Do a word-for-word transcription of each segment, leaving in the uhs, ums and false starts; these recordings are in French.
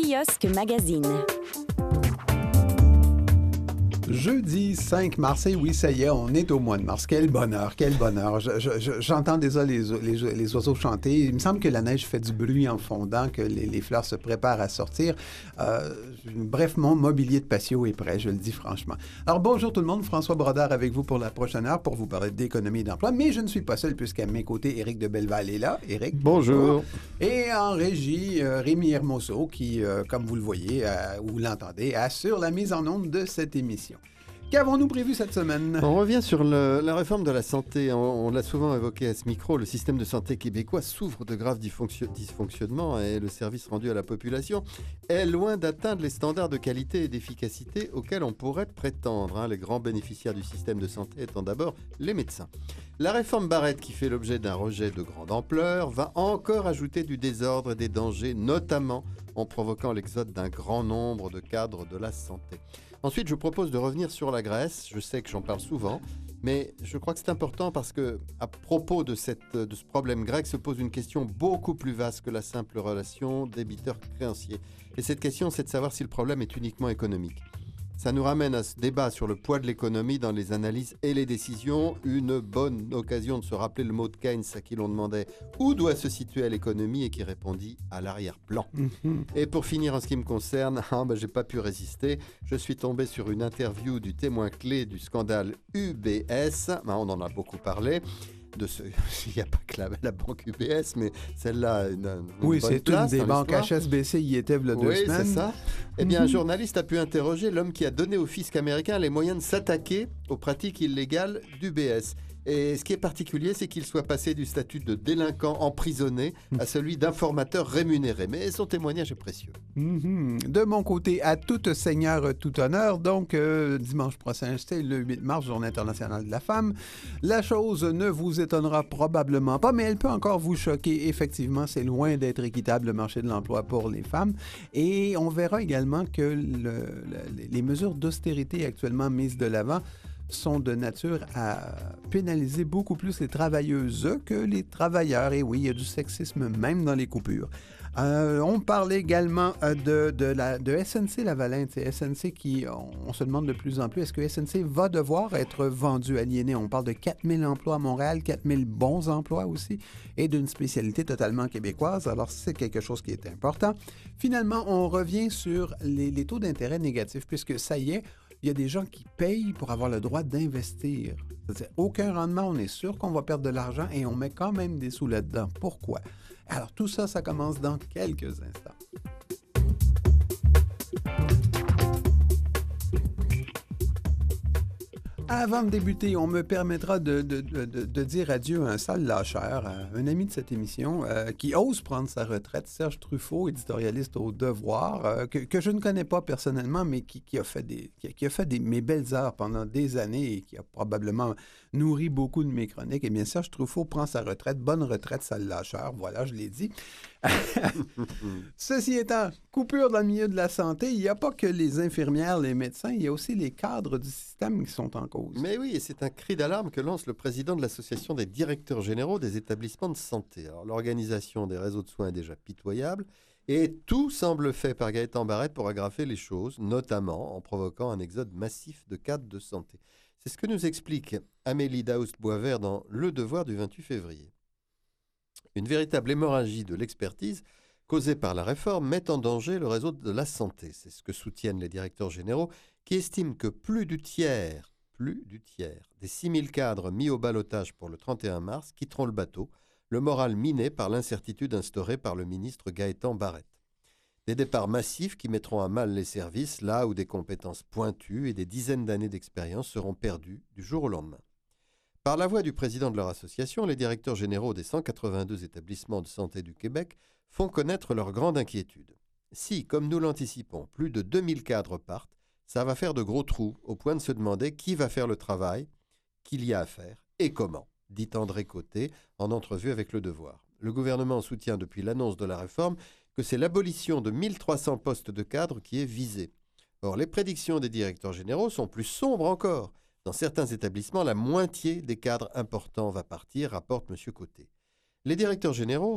Kiosque Magazine. Jeudi cinq mars, et oui, ça y est, on est au mois de mars. Quel bonheur, quel bonheur. Je, je, je, j'entends déjà les, les, les oiseaux chanter. Il me semble que la neige fait du bruit en fondant, que les, les fleurs se préparent à sortir. Euh, bref, mon mobilier de patio est prêt, je le dis franchement. Alors, bonjour tout le monde. François Brodeur avec vous pour la prochaine heure pour vous parler d'économie et d'emploi. Mais je ne suis pas seul puisqu'à mes côtés, Éric de Belleval est là. Éric, bonjour. bonjour. Et en régie, euh, Rémi Hermoso qui, euh, comme vous le voyez euh, ou vous l'entendez, assure la mise en onde de cette émission. Qu'avons-nous prévu cette semaine? On revient sur le, la réforme de la santé. On, on l'a souvent évoqué à ce micro. Le système de santé québécois souffre de graves dysfonctionnements et le service rendu à la population est loin d'atteindre les standards de qualité et d'efficacité auxquels on pourrait prétendre. Hein. Les grands bénéficiaires du système de santé étant d'abord les médecins. La réforme Barrette, qui fait l'objet d'un rejet de grande ampleur, va encore ajouter du désordre et des dangers, notamment en provoquant l'exode d'un grand nombre de cadres de la santé. Ensuite, je vous propose de revenir sur la Grèce. Je sais que j'en parle souvent, mais je crois que c'est important parce que, à propos de, cette, de ce problème grec, se pose une question beaucoup plus vaste que la simple relation débiteur-créancier. Et cette question, c'est de savoir si le problème est uniquement économique. Ça nous ramène à ce débat sur le poids de l'économie dans les analyses et les décisions. Une bonne occasion de se rappeler le mot de Keynes à qui l'on demandait où doit se situer l'économie et qui répondit à l'arrière-plan. Mm-hmm. Et pour finir, en ce qui me concerne, ah ben, j'ai pas pu résister. Je suis tombé sur une interview du témoin clé du scandale U B S. Ben, on en a beaucoup parlé. De ce... Il n'y a pas que la, la banque U B S, mais celle-là, une, une oui, bonne c'est place une des dans banques H S B C, y était il y a deux oui, semaines. Oui, c'est ça. Eh bien, mm-hmm. un journaliste a pu interroger l'homme qui a donné au fisc américain les moyens de s'attaquer aux pratiques illégales d'U B S. Et ce qui est particulier, c'est qu'il soit passé du statut de délinquant emprisonné à celui d'informateur rémunéré. Mais son témoignage est précieux. Mm-hmm. De mon côté, à tout seigneur, tout honneur, donc euh, dimanche prochain, c'est le huit mars, Journée internationale de la femme. La chose ne vous étonnera probablement pas, mais elle peut encore vous choquer. Effectivement, c'est loin d'être équitable le marché de l'emploi pour les femmes. Et on verra également que le, le, les mesures d'austérité actuellement mises de l'avant sont de nature à pénaliser beaucoup plus les travailleuses que les travailleurs. Et oui, il y a du sexisme même dans les coupures. Euh, on parle également de, de, la, de S N C-Lavalin. C'est S N C qui, on, on se demande de plus en plus, est-ce que S N C va devoir être vendu, aliéné? On parle de quatre mille emplois à Montréal, quatre mille bons emplois aussi, et d'une spécialité totalement québécoise. Alors, c'est quelque chose qui est important. Finalement, on revient sur les, les taux d'intérêt négatifs, puisque ça y est, il y a des gens qui payent pour avoir le droit d'investir. C'est-à-dire, aucun rendement, on est sûr qu'on va perdre de l'argent et on met quand même des sous là-dedans. Pourquoi? Alors, tout ça, ça commence dans quelques instants. Avant de débuter, on me permettra de, de, de, de dire adieu à un sale lâcheur, un ami de cette émission, euh, qui ose prendre sa retraite, Serge Truffaut, éditorialiste au Devoir, euh, que, que je ne connais pas personnellement, mais qui, qui a fait, des, qui, qui a fait des, mes belles heures pendant des années et qui a probablement nourri beaucoup de mes chroniques. Eh bien, Serge Truffaut prend sa retraite. Bonne retraite, sale lâcheur. Voilà, je l'ai dit. Ceci étant, coupure dans le milieu de la santé, il n'y a pas que les infirmières, les médecins, il y a aussi les cadres du système qui sont en cause. Mais oui, et c'est un cri d'alarme que lance le président de l'Association des directeurs généraux des établissements de santé. Alors, l'organisation des réseaux de soins est déjà pitoyable et tout semble fait par Gaëtan Barrette pour aggraver les choses, notamment en provoquant un exode massif de cadres de santé. C'est ce que nous explique Amélie Daoust-Boisvert dans Le Devoir du vingt-huit février. Une véritable hémorragie de l'expertise causée par la réforme met en danger le réseau de la santé. C'est ce que soutiennent les directeurs généraux qui estiment que plus du tiers, plus du tiers des six mille cadres mis au ballottage pour le trente et un mars quitteront le bateau, le moral miné par l'incertitude instaurée par le ministre Gaëtan Barrette. Des départs massifs qui mettront à mal les services là où des compétences pointues et des dizaines d'années d'expérience seront perdues du jour au lendemain. Par la voix du président de leur association, les directeurs généraux des cent quatre-vingt-deux établissements de santé du Québec font connaître leur grande inquiétude. Si, comme nous l'anticipons, plus de deux mille cadres partent, ça va faire de gros trous au point de se demander qui va faire le travail qu'il y a à faire et comment, dit André Côté en entrevue avec Le Devoir. Le gouvernement soutient depuis l'annonce de la réforme que c'est l'abolition de mille trois cents postes de cadres qui est visée. Or, les prédictions des directeurs généraux sont plus sombres encore. Dans certains établissements, la moitié des cadres importants va partir, rapporte M. Côté. Les directeurs généraux,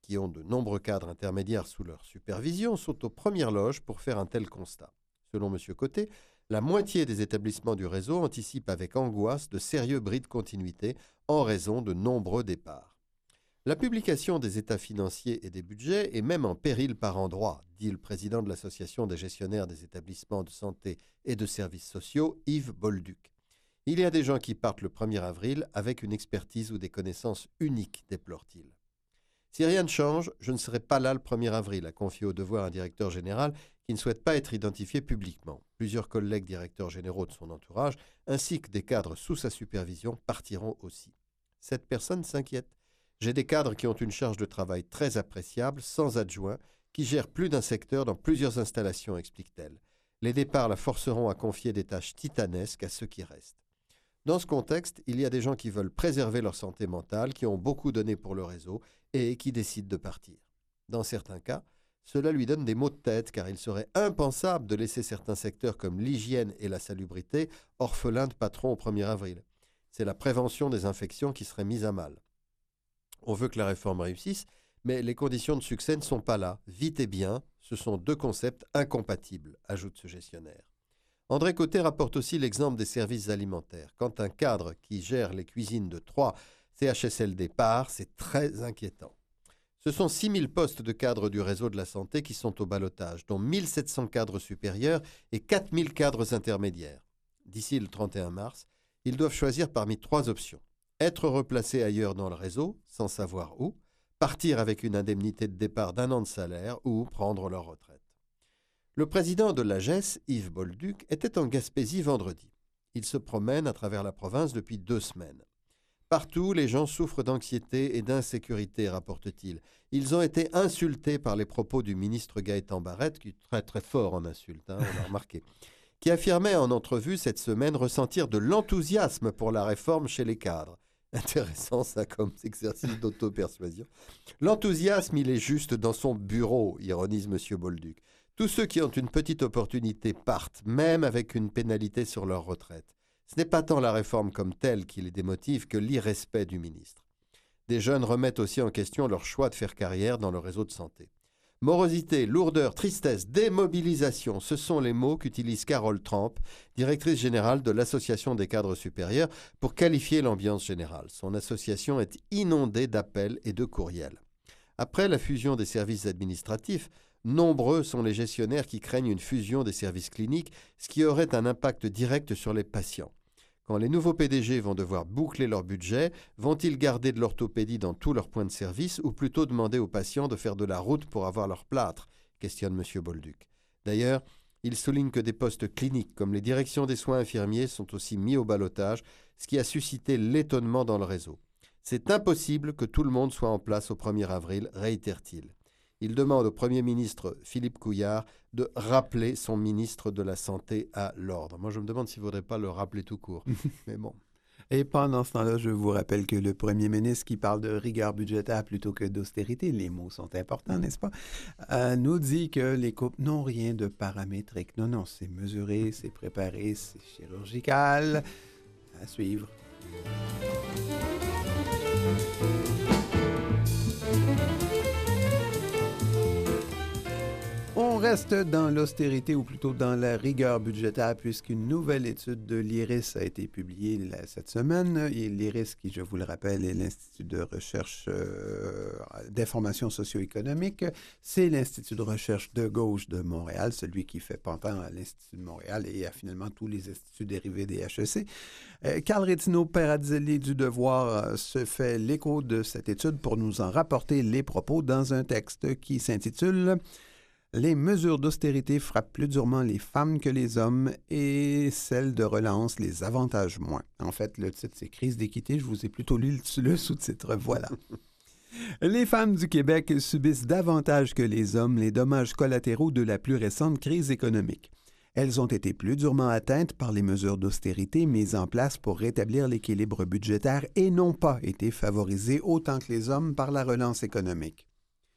qui ont de nombreux cadres intermédiaires sous leur supervision, sont aux premières loges pour faire un tel constat. Selon M. Côté, la moitié des établissements du réseau anticipent avec angoisse de sérieux bris de continuité en raison de nombreux départs. La publication des états financiers et des budgets est même en péril par endroits, dit le président de l'Association des gestionnaires des établissements de santé et de services sociaux, Yves Bolduc. Il y a des gens qui partent le premier avril avec une expertise ou des connaissances uniques, déplore-t-il. Si rien ne change, je ne serai pas là le premier avril, a confié au Devoir un directeur général qui ne souhaite pas être identifié publiquement. Plusieurs collègues directeurs généraux de son entourage, ainsi que des cadres sous sa supervision, partiront aussi. Cette personne s'inquiète. J'ai des cadres qui ont une charge de travail très appréciable, sans adjoint, qui gèrent plus d'un secteur dans plusieurs installations, explique-t-elle. Les départs la forceront à confier des tâches titanesques à ceux qui restent. Dans ce contexte, il y a des gens qui veulent préserver leur santé mentale, qui ont beaucoup donné pour le réseau et qui décident de partir. Dans certains cas, cela lui donne des maux de tête car il serait impensable de laisser certains secteurs comme l'hygiène et la salubrité orphelins de patrons au premier avril. C'est la prévention des infections qui serait mise à mal. On veut que la réforme réussisse, mais les conditions de succès ne sont pas là. Vite et bien, ce sont deux concepts incompatibles, ajoute ce gestionnaire. André Côté rapporte aussi l'exemple des services alimentaires. Quand un cadre qui gère les cuisines de trois C H S L D part, c'est très inquiétant. Ce sont six mille postes de cadres du réseau de la santé qui sont au ballottage, dont mille sept cents cadres supérieurs et quatre mille cadres intermédiaires. D'ici le trente et un mars, ils doivent choisir parmi trois options. Être replacés ailleurs dans le réseau, sans savoir où, partir avec une indemnité de départ d'un an de salaire ou prendre leur retraite. Le président de l'A G E S, Yves Bolduc, était en Gaspésie vendredi. Il se promène à travers la province depuis deux semaines. Partout, les gens souffrent d'anxiété et d'insécurité, rapporte-t-il. Ils ont été insultés par les propos du ministre Gaëtan Barrette, qui est très très fort en insultes, hein, on l'a remarqué, qui affirmait en entrevue cette semaine ressentir de l'enthousiasme pour la réforme chez les cadres. Intéressant ça comme exercice d'auto-persuasion. L'enthousiasme, il est juste dans son bureau, ironise M. Bolduc. Tous ceux qui ont une petite opportunité partent, même avec une pénalité sur leur retraite. Ce n'est pas tant la réforme comme telle qui les démotive que l'irrespect du ministre. Des jeunes remettent aussi en question leur choix de faire carrière dans le réseau de santé. Morosité, lourdeur, tristesse, démobilisation, ce sont les mots qu'utilise Carole Tramp, directrice générale de l'Association des cadres supérieurs, pour qualifier l'ambiance générale. Son association est inondée d'appels et de courriels. Après la fusion des services administratifs, nombreux sont les gestionnaires qui craignent une fusion des services cliniques, ce qui aurait un impact direct sur les patients. Quand les nouveaux P D G vont devoir boucler leur budget, vont-ils garder de l'orthopédie dans tous leurs points de service ou plutôt demander aux patients de faire de la route pour avoir leur plâtre, questionne M. Bolduc. D'ailleurs, il souligne que des postes cliniques comme les directions des soins infirmiers sont aussi mis au ballottage, ce qui a suscité l'étonnement dans le réseau. C'est impossible que tout le monde soit en place au premier avril, réitère-t-il. Il demande au Premier ministre Philippe Couillard de rappeler son ministre de la Santé à l'ordre. Moi, je me demande s'il ne faudrait pas le rappeler tout court. Mais bon. Et pendant ce temps-là, je vous rappelle que le premier ministre qui parle de rigueur budgétaire plutôt que d'austérité, les mots sont importants, n'est-ce pas, euh, nous dit que les coupes n'ont rien de paramétrique. Non, non, c'est mesuré, c'est préparé, c'est chirurgical. À suivre. On reste dans l'austérité ou plutôt dans la rigueur budgétaire puisqu'une nouvelle étude de l'I R I S a été publiée la, cette semaine. Et l'I R I S, qui, je vous le rappelle, est l'Institut de recherche euh, d'information socio-économique. C'est l'Institut de recherche de gauche de Montréal, celui qui fait pendant à l'Institut de Montréal et à finalement tous les instituts dérivés des H E C. Euh, Carl Rétino Perazzelli du Devoir euh, se fait l'écho de cette étude pour nous en rapporter les propos dans un texte qui s'intitule « Les mesures d'austérité frappent plus durement les femmes que les hommes et celles de relance les avantagent moins. » En fait, le titre, c'est « Crise d'équité ». Je vous ai plutôt lu le, le sous-titre. Voilà. Les femmes du Québec subissent davantage que les hommes les dommages collatéraux de la plus récente crise économique. Elles ont été plus durement atteintes par les mesures d'austérité mises en place pour rétablir l'équilibre budgétaire et n'ont pas été favorisées autant que les hommes par la relance économique.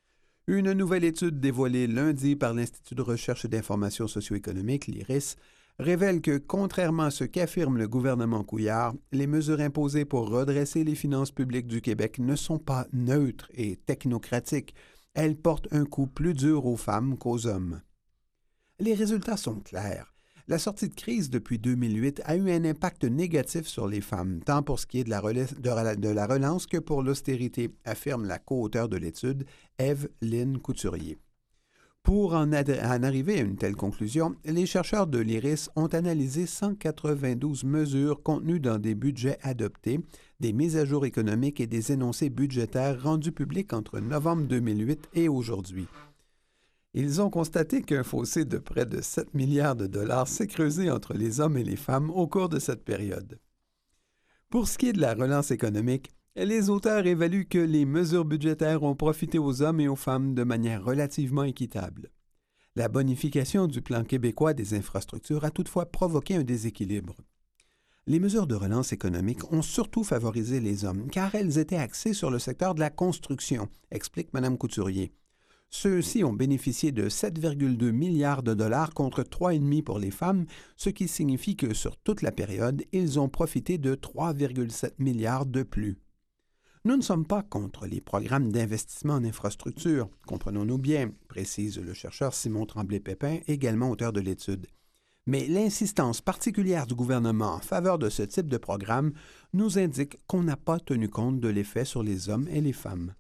Une nouvelle étude dévoilée lundi par l'Institut de recherche d'information socio-économique, l'I R I S, révèle que, contrairement à ce qu'affirme le gouvernement Couillard, les mesures imposées pour redresser les finances publiques du Québec ne sont pas neutres et technocratiques. Elles portent un coup plus dur aux femmes qu'aux hommes. Les résultats sont clairs. La sortie de crise depuis deux mille huit a eu un impact négatif sur les femmes, tant pour ce qui est de la, rela- de rela- de la relance que pour l'austérité, affirme la co-auteure de l'étude, Eve-Lynne Couturier. Pour en, ad- en arriver à une telle conclusion, les chercheurs de l'I R I S ont analysé cent quatre-vingt-douze mesures contenues dans des budgets adoptés, des mises à jour économiques et des énoncés budgétaires rendus publics entre novembre deux mille huit et aujourd'hui. Ils ont constaté qu'un fossé de près de sept milliards de dollars s'est creusé entre les hommes et les femmes au cours de cette période. Pour ce qui est de la relance économique, les auteurs évaluent que les mesures budgétaires ont profité aux hommes et aux femmes de manière relativement équitable. La bonification du plan québécois des infrastructures a toutefois provoqué un déséquilibre. Les mesures de relance économique ont surtout favorisé les hommes, car elles étaient axées sur le secteur de la construction, explique Mme Couturier. Ceux-ci ont bénéficié de sept virgule deux milliards de dollars contre trois virgule cinq pour les femmes, ce qui signifie que sur toute la période, ils ont profité de trois virgule sept milliards de plus. Nous ne sommes pas contre les programmes d'investissement en infrastructure, comprenons-nous bien, précise le chercheur Simon Tremblay-Pépin, également auteur de l'étude. Mais l'insistance particulière du gouvernement en faveur de ce type de programme nous indique qu'on n'a pas tenu compte de l'effet sur les hommes et les femmes.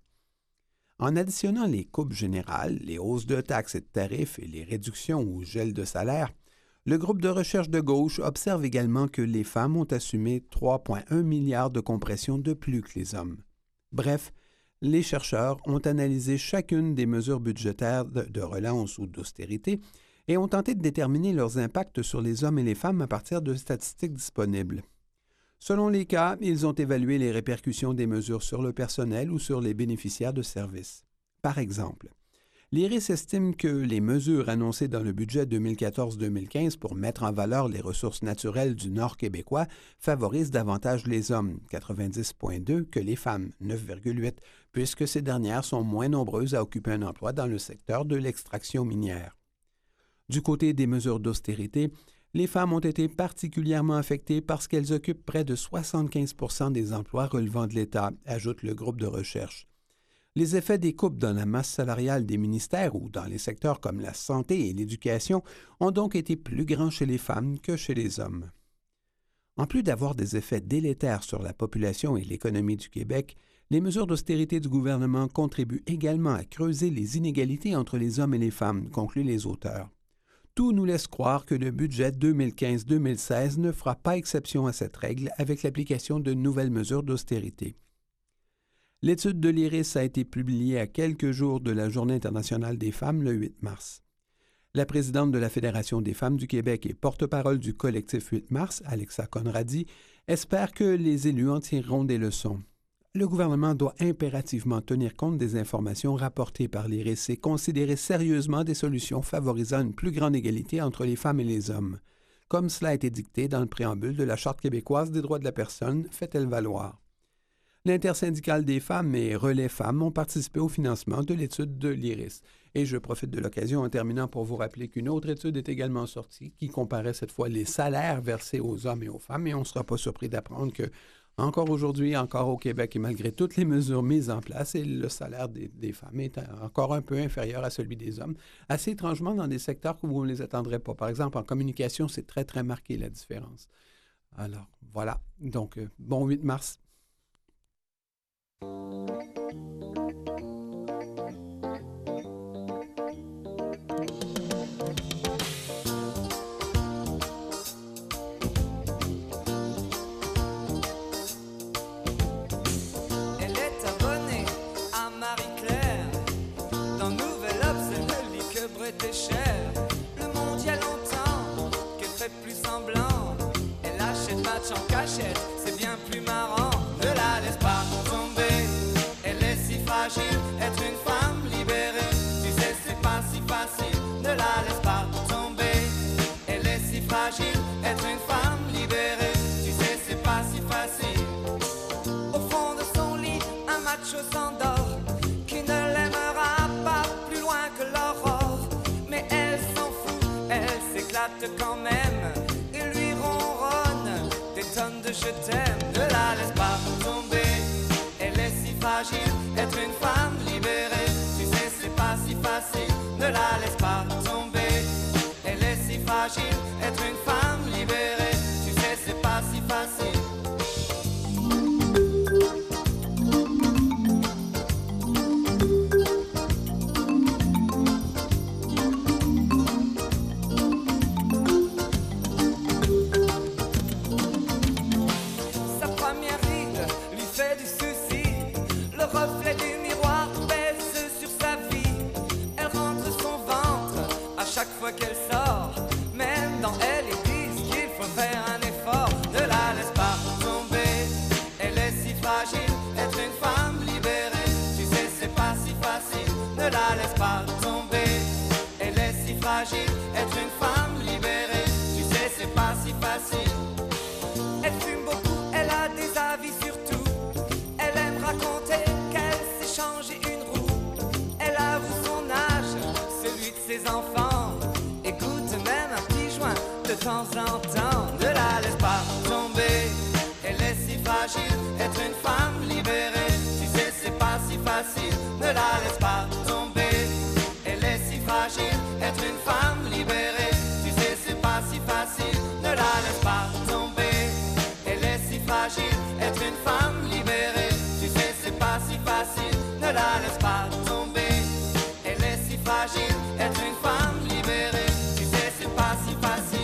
En additionnant les coupes générales, les hausses de taxes et de tarifs et les réductions ou gels de salaire, le groupe de recherche de gauche observe également que les femmes ont assumé trois virgule un milliards de compression de plus que les hommes. Bref, les chercheurs ont analysé chacune des mesures budgétaires de, de relance ou d'austérité et ont tenté de déterminer leurs impacts sur les hommes et les femmes à partir de statistiques disponibles. Selon les cas, ils ont évalué les répercussions des mesures sur le personnel ou sur les bénéficiaires de services. Par exemple, l'I R I S estime que les mesures annoncées dans le budget deux mille quatorze deux mille quinze pour mettre en valeur les ressources naturelles du Nord québécois favorisent davantage les hommes, quatre-vingt-dix virgule deux, que les femmes, neuf virgule huit, puisque ces dernières sont moins nombreuses à occuper un emploi dans le secteur de l'extraction minière. Du côté des mesures d'austérité, les femmes ont été particulièrement affectées parce qu'elles occupent près de soixante-quinze pour cent des emplois relevant de l'État, ajoute le groupe de recherche. Les effets des coupes dans la masse salariale des ministères ou dans les secteurs comme la santé et l'éducation ont donc été plus grands chez les femmes que chez les hommes. En plus d'avoir des effets délétères sur la population et l'économie du Québec, les mesures d'austérité du gouvernement contribuent également à creuser les inégalités entre les hommes et les femmes, concluent les auteurs. Tout nous laisse croire que le budget deux mille quinze deux mille seize ne fera pas exception à cette règle avec l'application de nouvelles mesures d'austérité. L'étude de l'I R I S a été publiée à quelques jours de la Journée internationale des femmes le huit mars. La présidente de la Fédération des femmes du Québec et porte-parole du collectif huit mars, Alexa Conradi, espère que les élus en tireront des leçons. Le gouvernement doit impérativement tenir compte des informations rapportées par l'I R I S et considérer sérieusement des solutions favorisant une plus grande égalité entre les femmes et les hommes, comme cela a été dicté dans le préambule de la Charte québécoise des droits de la personne, fait-elle valoir. L'intersyndicale des femmes et Relais Femmes ont participé au financement de l'étude de l'I R I S. Et je profite de l'occasion en terminant pour vous rappeler qu'une autre étude est également sortie qui comparait cette fois les salaires versés aux hommes et aux femmes. Et on ne sera pas surpris d'apprendre que encore aujourd'hui, encore au Québec et malgré toutes les mesures mises en place, et le salaire des, des femmes est encore un peu inférieur à celui des hommes, assez étrangement dans des secteurs où on ne les attendrait pas. Par exemple, en communication, c'est très, très marqué la différence. Alors, voilà. Donc, euh, bon huit mars. Le monde y a longtemps qu'elle fait plus semblant. Elle achète match en cachette, c'est bien plus marrant. Ne la laisse pas tomber, elle est si fragile. Être une femme libérée, tu sais c'est pas si facile. Ne la laisse pas tomber, elle est si fragile. Être une femme libérée, tu sais c'est pas si facile. Au fond de son lit, un macho s'endort, qui ne l'aimera pas plus loin que l'aurore. Mais elle s'en fout, elle sait éclate quand même. Il lui ronronne des tonnes de je t'aime. Ne la laisse pas tomber, elle est si fragile. Être une femme libérée, tu sais c'est pas si facile. Ne la laisse pas tomber, elle est si fragile. Être une femme libérée, tu sais c'est pas si facile. Qu'elle sort, même dans elle ils disent qu'il faut faire un effort. Ne la laisse pas tomber, elle est si fragile. Être une femme libérée, tu sais c'est pas si facile. Ne la laisse pas tomber, elle est si fragile. Être une femme libérée, tu sais c'est pas si facile. Elle fume beaucoup, elle a des avis sur tout. Elle aime raconter qu'elle s'est changé une roue. Elle avoue son âge, celui de ses enfants. De temps en temps, ne la laisse pas tomber. Elle est si fragile, être une femme libérée. Tu sais, c'est pas si facile. Ne la laisse pas tomber. Elle est si fragile, être une femme libérée. Tu sais, c'est pas si facile. Ne la laisse pas tomber. Elle est si fragile, être une femme libérée. Tu sais, c'est pas si facile. Ne la laisse pas tomber. Elle est si fragile, être une femme libérée. Tu sais, c'est pas si facile.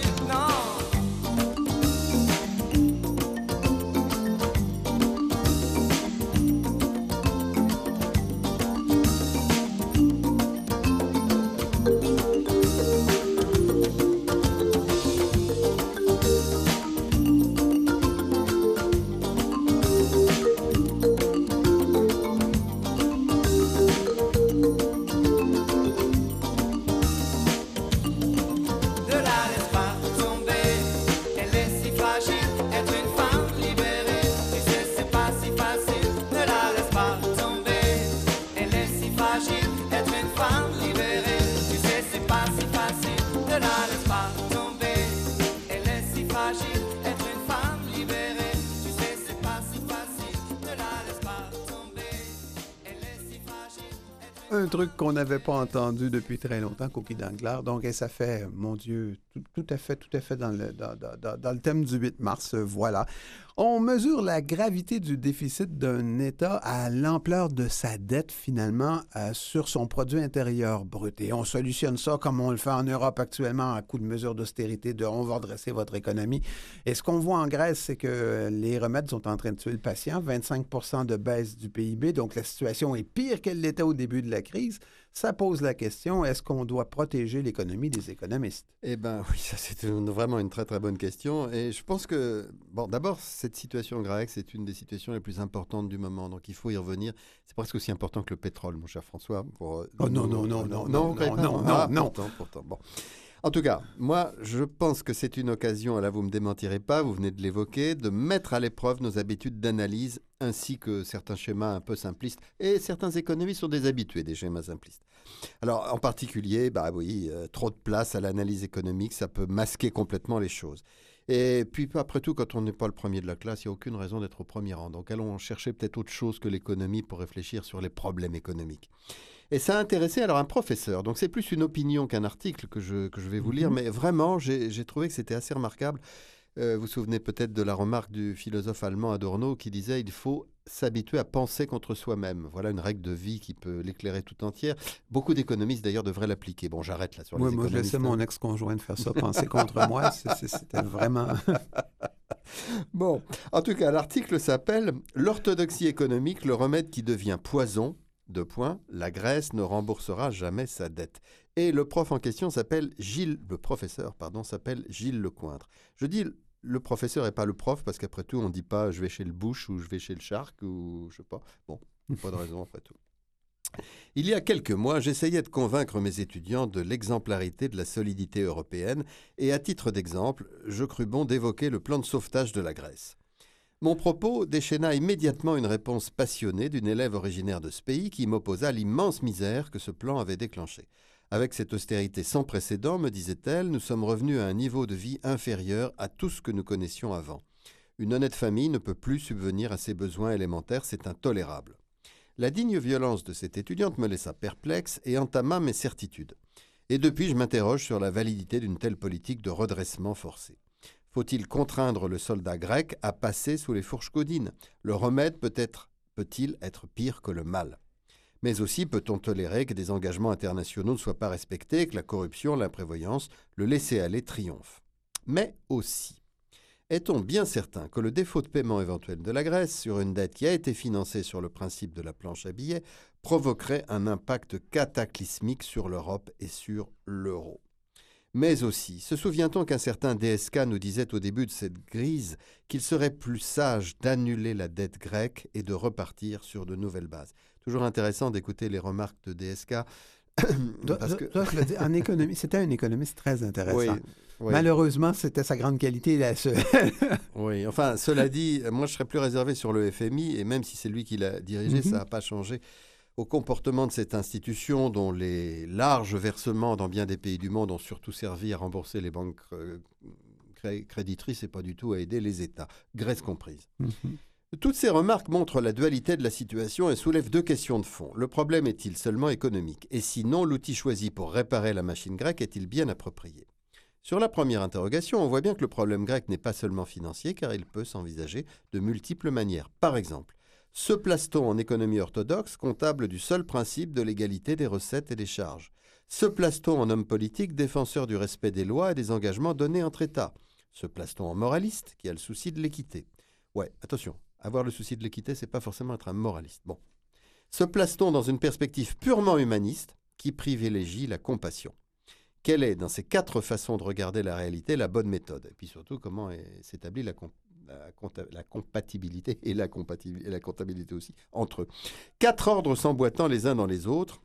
Un truc qu'on n'avait pas entendu depuis très longtemps, Cookie Dangler. Donc, et ça fait, mon Dieu, tout, tout à fait, tout à fait dans le, dans, dans, dans le thème du huit mars, euh, voilà. On mesure la gravité du déficit d'un État à l'ampleur de sa dette, finalement, euh, sur son produit intérieur brut. Et on solutionne ça comme on le fait en Europe actuellement à coup de mesures d'austérité, de on va redresser votre économie. Et ce qu'on voit en Grèce, c'est que les remèdes sont en train de tuer le patient, vingt-cinq pour cent de baisse du P I B, donc la situation est pire qu'elle l'était au début de la crise. Ça pose la question, est-ce qu'on doit protéger l'économie des économistes? Eh bien, oui, ça c'est une, vraiment une très très bonne question. Et je pense que, bon, d'abord, cette situation grecque, c'est une des situations les plus importantes du moment. Donc il faut y revenir. C'est presque aussi important que le pétrole, mon cher François. Pour, oh non, non, non, non, non, non, non, non, ah, non. Pourtant, pourtant, bon. En tout cas, moi, je pense que c'est une occasion, là vous ne me démentirez pas, vous venez de l'évoquer, de mettre à l'épreuve nos habitudes d'analyse ainsi que certains schémas un peu simplistes. Et certains économistes sont des habitués des schémas simplistes. Alors, en particulier, bah oui, euh, trop de place à l'analyse économique, ça peut masquer complètement les choses. Et puis, après tout, quand on n'est pas le premier de la classe, il n'y a aucune raison d'être au premier rang. Donc, allons chercher peut-être autre chose que l'économie pour réfléchir sur les problèmes économiques. Et ça a intéressé alors un professeur. Donc, c'est plus une opinion qu'un article que je, que je vais vous lire, mais vraiment, j'ai, j'ai trouvé que c'était assez remarquable. Euh, vous vous souvenez peut-être de la remarque du philosophe allemand Adorno qui disait « Il faut s'habituer à penser contre soi-même ». Voilà une règle de vie qui peut l'éclairer tout entière. Beaucoup d'économistes d'ailleurs devraient l'appliquer. Bon, j'arrête là sur oui, les moi, économistes. Moi, je laissais mon ex-conjoint de faire ça, penser contre moi. C'est, c'est, c'était vraiment... Bon, en tout cas, l'article s'appelle « L'orthodoxie économique, le remède qui devient poison ». Deux points, la Grèce ne remboursera jamais sa dette. Et le prof en question s'appelle Gilles, le professeur, pardon, s'appelle Gilles Lecointre. Je dis le professeur et pas le prof parce qu'après tout, on ne dit pas je vais chez le bouche ou je vais chez le shark ou je sais pas. Bon, pas de raison après tout. Il y a quelques mois, j'essayais de convaincre mes étudiants de l'exemplarité de la solidité européenne et à titre d'exemple, je crus bon d'évoquer le plan de sauvetage de la Grèce. Mon propos déchaîna immédiatement une réponse passionnée d'une élève originaire de ce pays qui m'opposa l'immense misère que ce plan avait déclenchée. Avec cette austérité sans précédent, me disait-elle, nous sommes revenus à un niveau de vie inférieur à tout ce que nous connaissions avant. Une honnête famille ne peut plus subvenir à ses besoins élémentaires, c'est intolérable. La digne violence de cette étudiante me laissa perplexe et entama mes certitudes. Et depuis, je m'interroge sur la validité d'une telle politique de redressement forcé. Faut-il contraindre le soldat grec à passer sous les fourches caudines ? Le remède peut-être, peut-il être pire que le mal ? Mais aussi peut-on tolérer que des engagements internationaux ne soient pas respectés, que la corruption, l'imprévoyance, le laisser-aller triomphe. Mais aussi, est-on bien certain que le défaut de paiement éventuel de la Grèce sur une dette qui a été financée sur le principe de la planche à billets provoquerait un impact cataclysmique sur l'Europe et sur l'euro ? Mais aussi, se souvient-on qu'un certain D S K nous disait au début de cette crise qu'il serait plus sage d'annuler la dette grecque et de repartir sur de nouvelles bases. Toujours intéressant d'écouter les remarques de D S K. Parce que... Toi, je le dis, en économie, c'était un économiste très intéressant. Oui, oui. Malheureusement, c'était sa grande qualité. Là, ce... oui, enfin, cela dit, moi, je serais plus réservé sur le F M I, et même si c'est lui qui l'a dirigé, mm-hmm. ça n'a pas changé au comportement de cette institution dont les larges versements dans bien des pays du monde ont surtout servi à rembourser les banques euh, créditrices et pas du tout à aider les États, Grèce comprise. Mm-hmm. Toutes ces remarques montrent la dualité de la situation et soulèvent deux questions de fond. Le problème est-il seulement économique ? Et sinon, l'outil choisi pour réparer la machine grecque est-il bien approprié ? Sur la première interrogation, on voit bien que le problème grec n'est pas seulement financier, car il peut s'envisager de multiples manières. Par exemple, se place-t-on en économie orthodoxe, comptable du seul principe de l'égalité des recettes et des charges ? Se place-t-on en homme politique, défenseur du respect des lois et des engagements donnés entre États ? Se place-t-on en moraliste, qui a le souci de l'équité ? Ouais, attention, avoir le souci de l'équité, c'est pas forcément être un moraliste. Bon. Se place-t-on dans une perspective purement humaniste, qui privilégie la compassion ? Quelle est, dans ces quatre façons de regarder la réalité, la bonne méthode ? Et puis surtout, comment est, s'établit la, com- la, compta- la compatibilité et la, compatibil- et la comptabilité aussi entre eux. Quatre ordres s'emboîtant les uns dans les autres.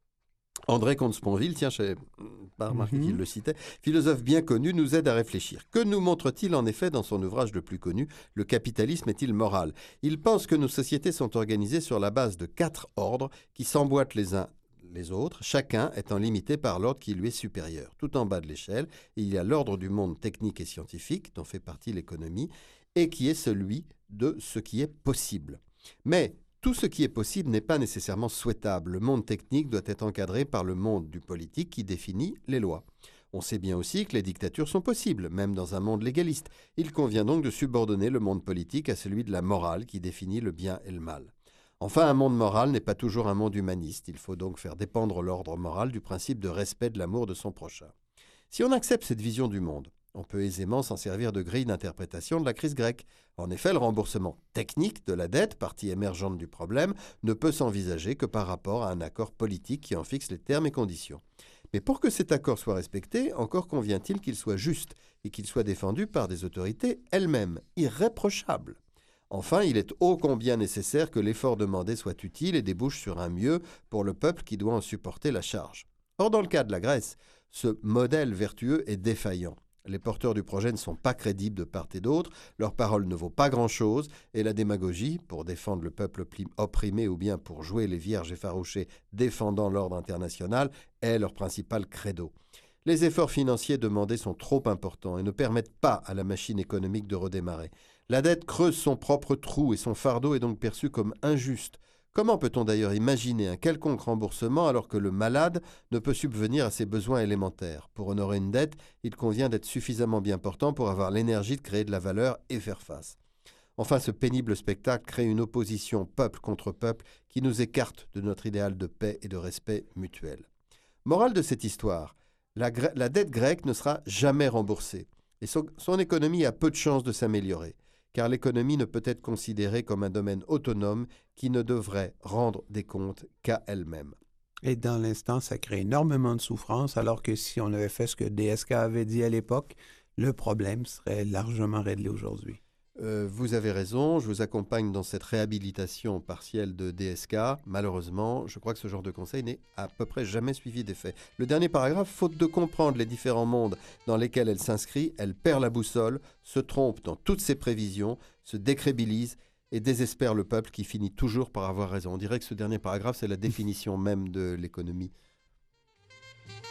André Comte-Sponville, tiens, je n'avais pas remarqué mm-hmm. qu'il le citait, philosophe bien connu, nous aide à réfléchir. Que nous montre-t-il en effet dans son ouvrage le plus connu, Le capitalisme est-il moral ? Il pense que nos sociétés sont organisées sur la base de quatre ordres qui s'emboîtent les uns les autres, chacun étant limité par l'ordre qui lui est supérieur. Tout en bas de l'échelle, il y a l'ordre du monde technique et scientifique, dont fait partie l'économie, et qui est celui de ce qui est possible. Mais tout ce qui est possible n'est pas nécessairement souhaitable. Le monde technique doit être encadré par le monde du politique qui définit les lois. On sait bien aussi que les dictatures sont possibles, même dans un monde légaliste. Il convient donc de subordonner le monde politique à celui de la morale qui définit le bien et le mal. Enfin, un monde moral n'est pas toujours un monde humaniste. Il faut donc faire dépendre l'ordre moral du principe de respect de l'amour de son prochain. Si on accepte cette vision du monde, on peut aisément s'en servir de grille d'interprétation de la crise grecque. En effet, le remboursement technique de la dette, partie émergente du problème, ne peut s'envisager que par rapport à un accord politique qui en fixe les termes et conditions. Mais pour que cet accord soit respecté, encore convient-il qu'il soit juste et qu'il soit défendu par des autorités elles-mêmes, irréprochables. Enfin, il est ô combien nécessaire que l'effort demandé soit utile et débouche sur un mieux pour le peuple qui doit en supporter la charge. Or, dans le cas de la Grèce, ce modèle vertueux est défaillant. Les porteurs du projet ne sont pas crédibles de part et d'autre, leur parole ne vaut pas grand-chose, et la démagogie, pour défendre le peuple opprimé ou bien pour jouer les vierges effarouchées défendant l'ordre international, est leur principal credo. Les efforts financiers demandés sont trop importants et ne permettent pas à la machine économique de redémarrer. La dette creuse son propre trou et son fardeau est donc perçu comme injuste. Comment peut-on d'ailleurs imaginer un quelconque remboursement alors que le malade ne peut subvenir à ses besoins élémentaires ? Pour honorer une dette, il convient d'être suffisamment bien portant pour avoir l'énergie de créer de la valeur et faire face. Enfin, ce pénible spectacle crée une opposition peuple contre peuple qui nous écarte de notre idéal de paix et de respect mutuel. Morale de cette histoire, la, gre- la dette grecque ne sera jamais remboursée et son, son économie a peu de chances de s'améliorer, car l'économie ne peut être considérée comme un domaine autonome qui ne devrait rendre des comptes qu'à elle-même. Et dans l'instant, ça crée énormément de souffrance, alors que si on avait fait ce que D S K avait dit à l'époque, le problème serait largement réglé aujourd'hui. Euh, vous avez raison, je vous accompagne dans cette réhabilitation partielle de D S K. Malheureusement, je crois que ce genre de conseil n'est à peu près jamais suivi d'effet. Le dernier paragraphe, faute de comprendre les différents mondes dans lesquels elle s'inscrit, elle perd la boussole, se trompe dans toutes ses prévisions, se décrédibilise et désespère le peuple qui finit toujours par avoir raison. On dirait que ce dernier paragraphe, c'est la définition même de l'économie.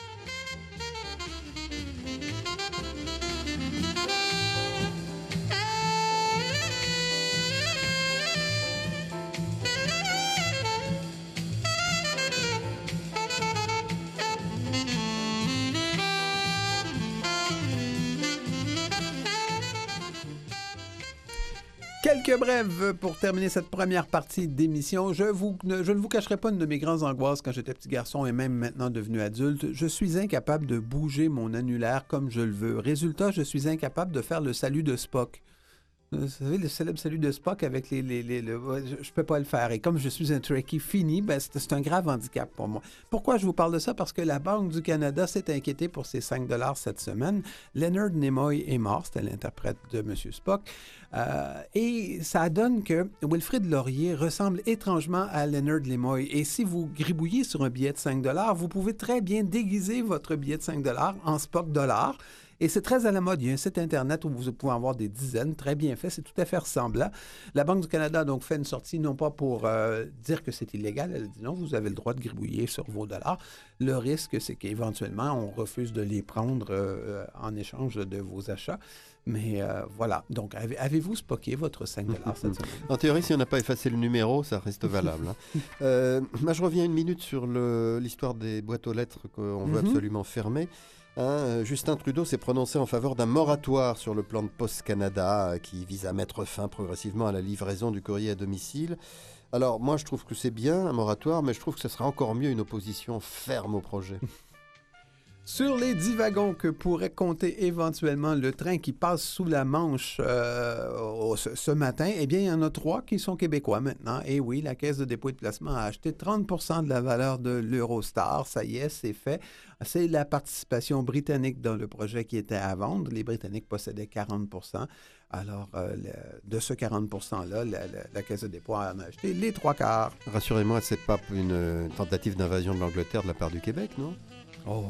Quelques brèves pour terminer cette première partie d'émission. Je, vous, je ne vous cacherai pas une de mes grandes angoisses quand j'étais petit garçon et même maintenant devenu adulte. Je suis incapable de bouger mon annulaire comme je le veux. Résultat, je suis incapable de faire le salut de Spock. Vous savez, le célèbre salut de Spock avec les... les, les le, je ne peux pas le faire. Et comme je suis un Trekkie fini, ben c'est, c'est un grave handicap pour moi. Pourquoi je vous parle de ça? Parce que la Banque du Canada s'est inquiétée pour ses cinq dollars cette semaine. Leonard Nimoy est mort, c'était l'interprète de M. Spock. Euh, et ça donne que Wilfrid Laurier ressemble étrangement à Leonard Nimoy. Et si vous gribouillez sur un billet de cinq dollars, vous pouvez très bien déguiser votre billet de cinq dollars en Spock dollar. Et c'est très à la mode. Il y a un site Internet où vous pouvez en avoir des dizaines, très bien fait. C'est tout à fait ressemblant. La Banque du Canada a donc fait une sortie, non pas pour euh, dire que c'est illégal. Elle dit non, vous avez le droit de gribouiller sur vos dollars. Le risque, c'est qu'éventuellement, on refuse de les prendre euh, en échange de vos achats. Mais euh, voilà. Donc, avez, avez-vous spocké votre cinq dollars cette semaine? En théorie, si on n'a pas effacé le numéro, ça reste valable. Hein. euh, moi, je reviens une minute sur le, l'histoire des boîtes aux lettres qu'on veut mm-hmm. absolument fermer. Hein, Justin Trudeau s'est prononcé en faveur d'un moratoire sur le plan de Post Canada qui vise à mettre fin progressivement à la livraison du courrier à domicile. Alors moi je trouve que c'est bien un moratoire, mais je trouve que ce serait encore mieux une opposition ferme au projet. Sur les dix wagons que pourrait compter éventuellement le train qui passe sous la Manche euh, au, ce, ce matin, eh bien, il y en a trois qui sont québécois maintenant. Et oui, la Caisse de dépôt et de placement a acheté trente pour cent de la valeur de l'Eurostar. Ça y est, c'est fait. C'est la participation britannique dans le projet qui était à vendre. Les Britanniques possédaient quarante pour cent. Alors, euh, le, de ce quarante pour cent-là, la, la, la Caisse de dépôt en a acheté les trois quarts. Rassurez-moi, c'est pas une tentative d'invasion de l'Angleterre de la part du Québec, non? Oh...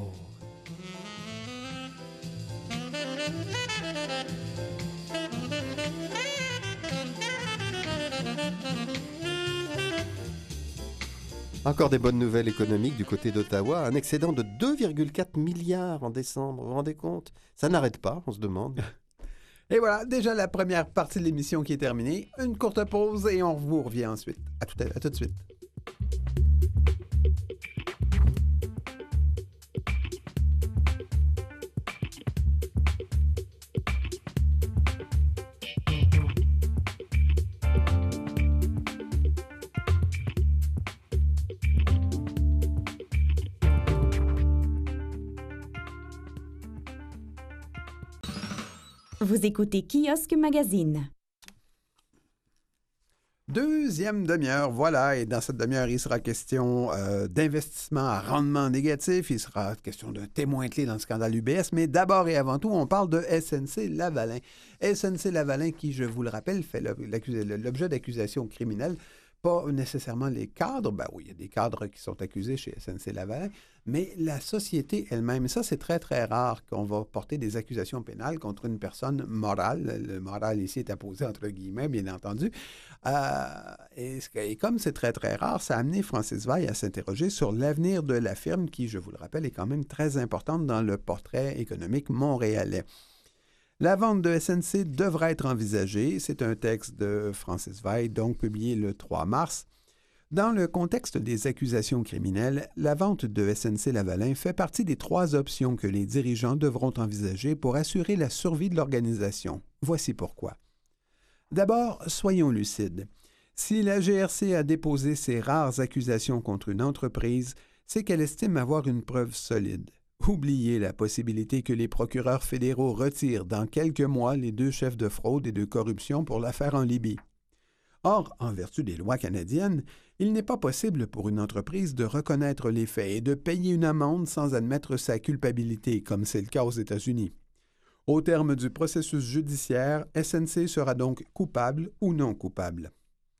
Encore des bonnes nouvelles économiques du côté d'Ottawa. Un excédent de deux virgule quatre milliards en décembre. Vous vous rendez compte? Ça n'arrête pas, on se demande. Et voilà, déjà la première partie de l'émission qui est terminée. Une courte pause et on vous revient ensuite. À tout, à, à tout de suite. Vous écoutez Kiosque Magazine. Deuxième demi-heure, voilà, et dans cette demi-heure, il sera question euh, d'investissement à rendement négatif, il sera question d'un témoin clé dans le scandale U B S, mais d'abord et avant tout, on parle de S N C-Lavalin. S N C-Lavalin qui, je vous le rappelle, fait l'objet d'accusations criminelles. Pas nécessairement les cadres, ben oui, il y a des cadres qui sont accusés chez S N C-Lavalin, mais la société elle-même. Et ça, c'est très, très rare qu'on va porter des accusations pénales contre une personne morale. Le moral ici est apposé entre guillemets, bien entendu. Euh, et, et comme c'est très, très rare, ça a amené Francis Veil à s'interroger sur l'avenir de la firme qui, je vous le rappelle, est quand même très importante dans le portrait économique montréalais. La vente de S N C devra être envisagée. C'est un texte de Francis Veil, donc publié le trois mars. Dans le contexte des accusations criminelles, la vente de S N C-Lavalin fait partie des trois options que les dirigeants devront envisager pour assurer la survie de l'organisation. Voici pourquoi. D'abord, soyons lucides. Si la G R C a déposé ces rares accusations contre une entreprise, c'est qu'elle estime avoir une preuve solide. Oubliez la possibilité que les procureurs fédéraux retirent dans quelques mois les deux chefs de fraude et de corruption pour l'affaire en Libye. Or, en vertu des lois canadiennes, il n'est pas possible pour une entreprise de reconnaître les faits et de payer une amende sans admettre sa culpabilité, comme c'est le cas aux États-Unis. Au terme du processus judiciaire, S N C sera donc coupable ou non coupable.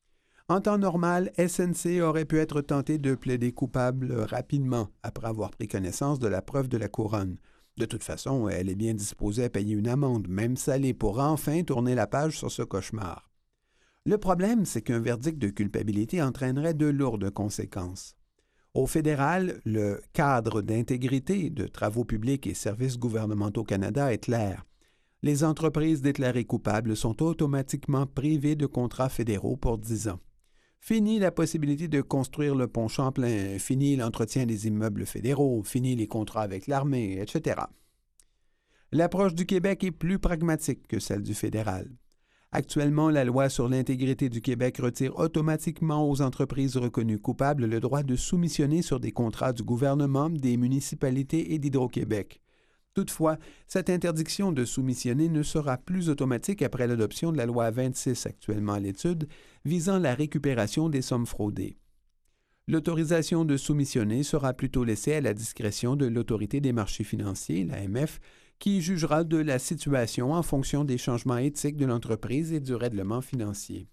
En temps normal, S N C aurait pu être tenté de plaider coupable rapidement après avoir pris connaissance de la preuve de la couronne. De toute façon, elle est bien disposée à payer une amende, même salée, pour enfin tourner la page sur ce cauchemar. Le problème, c'est qu'un verdict de culpabilité entraînerait de lourdes conséquences. Au fédéral, le cadre d'intégrité de travaux publics et services gouvernementaux Canada est clair. Les entreprises déclarées coupables sont automatiquement privées de contrats fédéraux pour dix ans. Fini la possibilité de construire le pont Champlain, fini l'entretien des immeubles fédéraux, fini les contrats avec l'armée, et cetera. L'approche du Québec est plus pragmatique que celle du fédéral. Actuellement, la loi sur l'intégrité du Québec retire automatiquement aux entreprises reconnues coupables le droit de soumissionner sur des contrats du gouvernement, des municipalités et d'Hydro-Québec. Toutefois, cette interdiction de soumissionner ne sera plus automatique après l'adoption de la loi vingt-six actuellement à l'étude visant la récupération des sommes fraudées. L'autorisation de soumissionner sera plutôt laissée à la discrétion de l'Autorité des marchés financiers, l'A M F, qui jugera de la situation en fonction des changements éthiques de l'entreprise et du règlement financier.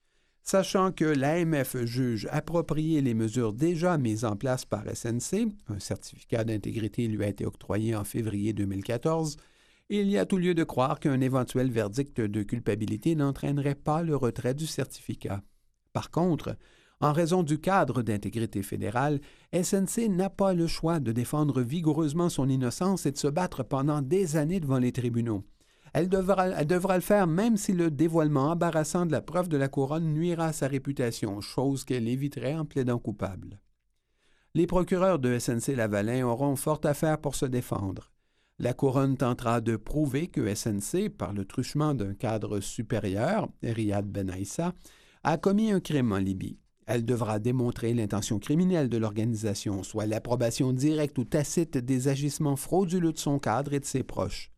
Sachant que l'A M F juge approprier les mesures déjà mises en place par S N C, un certificat d'intégrité lui a été octroyé en février deux mille quatorze, il y a tout lieu de croire qu'un éventuel verdict de culpabilité n'entraînerait pas le retrait du certificat. Par contre, en raison du cadre d'intégrité fédérale, S N C n'a pas le choix de défendre vigoureusement son innocence et de se battre pendant des années devant les tribunaux. Elle devra, elle devra le faire même si le dévoilement embarrassant de la preuve de la couronne nuira à sa réputation, chose qu'elle éviterait en plaidant coupable. Les procureurs de S N C-Lavalin auront fort à faire pour se défendre. La couronne tentera de prouver que S N C, par le truchement d'un cadre supérieur, Riyad Ben Aissa, a commis un crime en Libye. Elle devra démontrer l'intention criminelle de l'organisation, soit l'approbation directe ou tacite des agissements frauduleux de son cadre et de ses proches.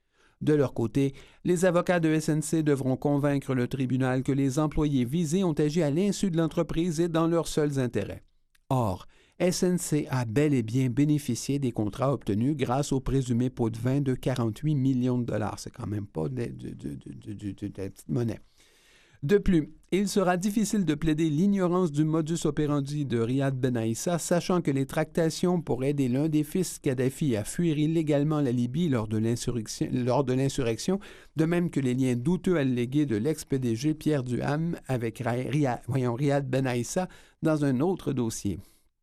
De leur côté, les avocats de S N C devront convaincre le tribunal que les employés visés ont agi à l'insu de l'entreprise et dans leurs seuls intérêts. Or, S N C a bel et bien bénéficié des contrats obtenus grâce au présumé pot de vin de quarante-huit millions de dollars. C'est quand même pas de, de, de, de, de, de, de la petite monnaie. De plus, il sera difficile de plaider l'ignorance du modus operandi de Riyad Ben Aissa, sachant que les tractations pour aider l'un des fils Kadhafi à fuir illégalement la Libye lors de l'insurrection, lors de l'insurrection, de même que les liens douteux allégués de l'ex-P D G Pierre Duham avec Riyad, voyons, Riyad Ben Aissa dans un autre dossier.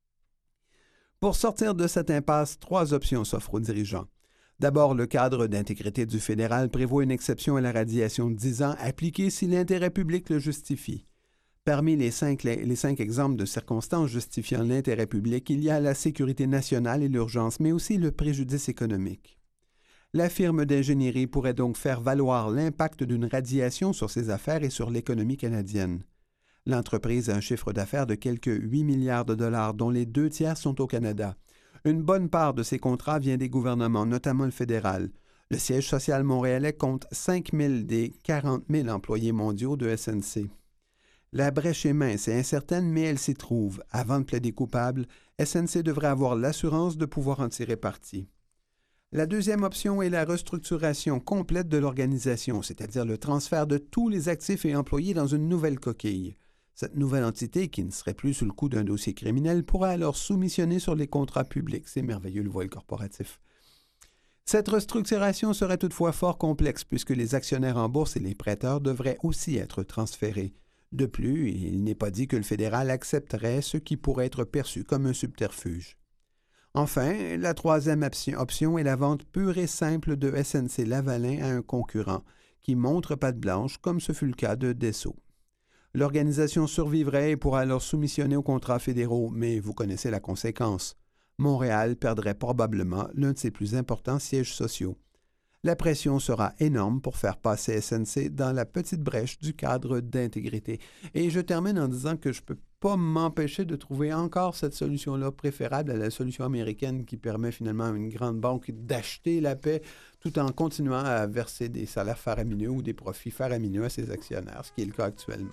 Pour sortir de cette impasse, trois options s'offrent aux dirigeants. D'abord, le cadre d'intégrité du fédéral prévoit une exception à la radiation de dix ans appliquée si l'intérêt public le justifie. Parmi les cinq, les cinq exemples de circonstances justifiant l'intérêt public, il y a la sécurité nationale et l'urgence, mais aussi le préjudice économique. La firme d'ingénierie pourrait donc faire valoir l'impact d'une radiation sur ses affaires et sur l'économie canadienne. L'entreprise a un chiffre d'affaires de quelques huit milliards de dollars, dont les deux tiers sont au Canada. Une bonne part de ces contrats vient des gouvernements, notamment le fédéral. Le siège social montréalais compte cinq mille des quarante mille employés mondiaux de S N C. La brèche est mince et incertaine, mais elle s'y trouve. Avant de plaider coupable, S N C devrait avoir l'assurance de pouvoir en tirer parti. La deuxième option est la restructuration complète de l'organisation, c'est-à-dire le transfert de tous les actifs et employés dans une nouvelle coquille. Cette nouvelle entité, qui ne serait plus sous le coup d'un dossier criminel, pourra alors soumissionner sur les contrats publics. C'est merveilleux, le voile corporatif. Cette restructuration serait toutefois fort complexe puisque les actionnaires en bourse et les prêteurs devraient aussi être transférés. De plus, il n'est pas dit que le fédéral accepterait ce qui pourrait être perçu comme un subterfuge. Enfin, la troisième option est la vente pure et simple de S N C-Lavalin à un concurrent qui montre patte blanche, comme ce fut le cas de Desso. L'organisation survivrait et pourra alors soumissionner aux contrats fédéraux, mais vous connaissez la conséquence. Montréal perdrait probablement l'un de ses plus importants sièges sociaux. La pression sera énorme pour faire passer S N C dans la petite brèche du cadre d'intégrité. Et je termine en disant que je ne peux pas m'empêcher de trouver encore cette solution-là préférable à la solution américaine qui permet finalement à une grande banque d'acheter la paix tout en continuant à verser des salaires faramineux ou des profits faramineux à ses actionnaires, ce qui est le cas actuellement.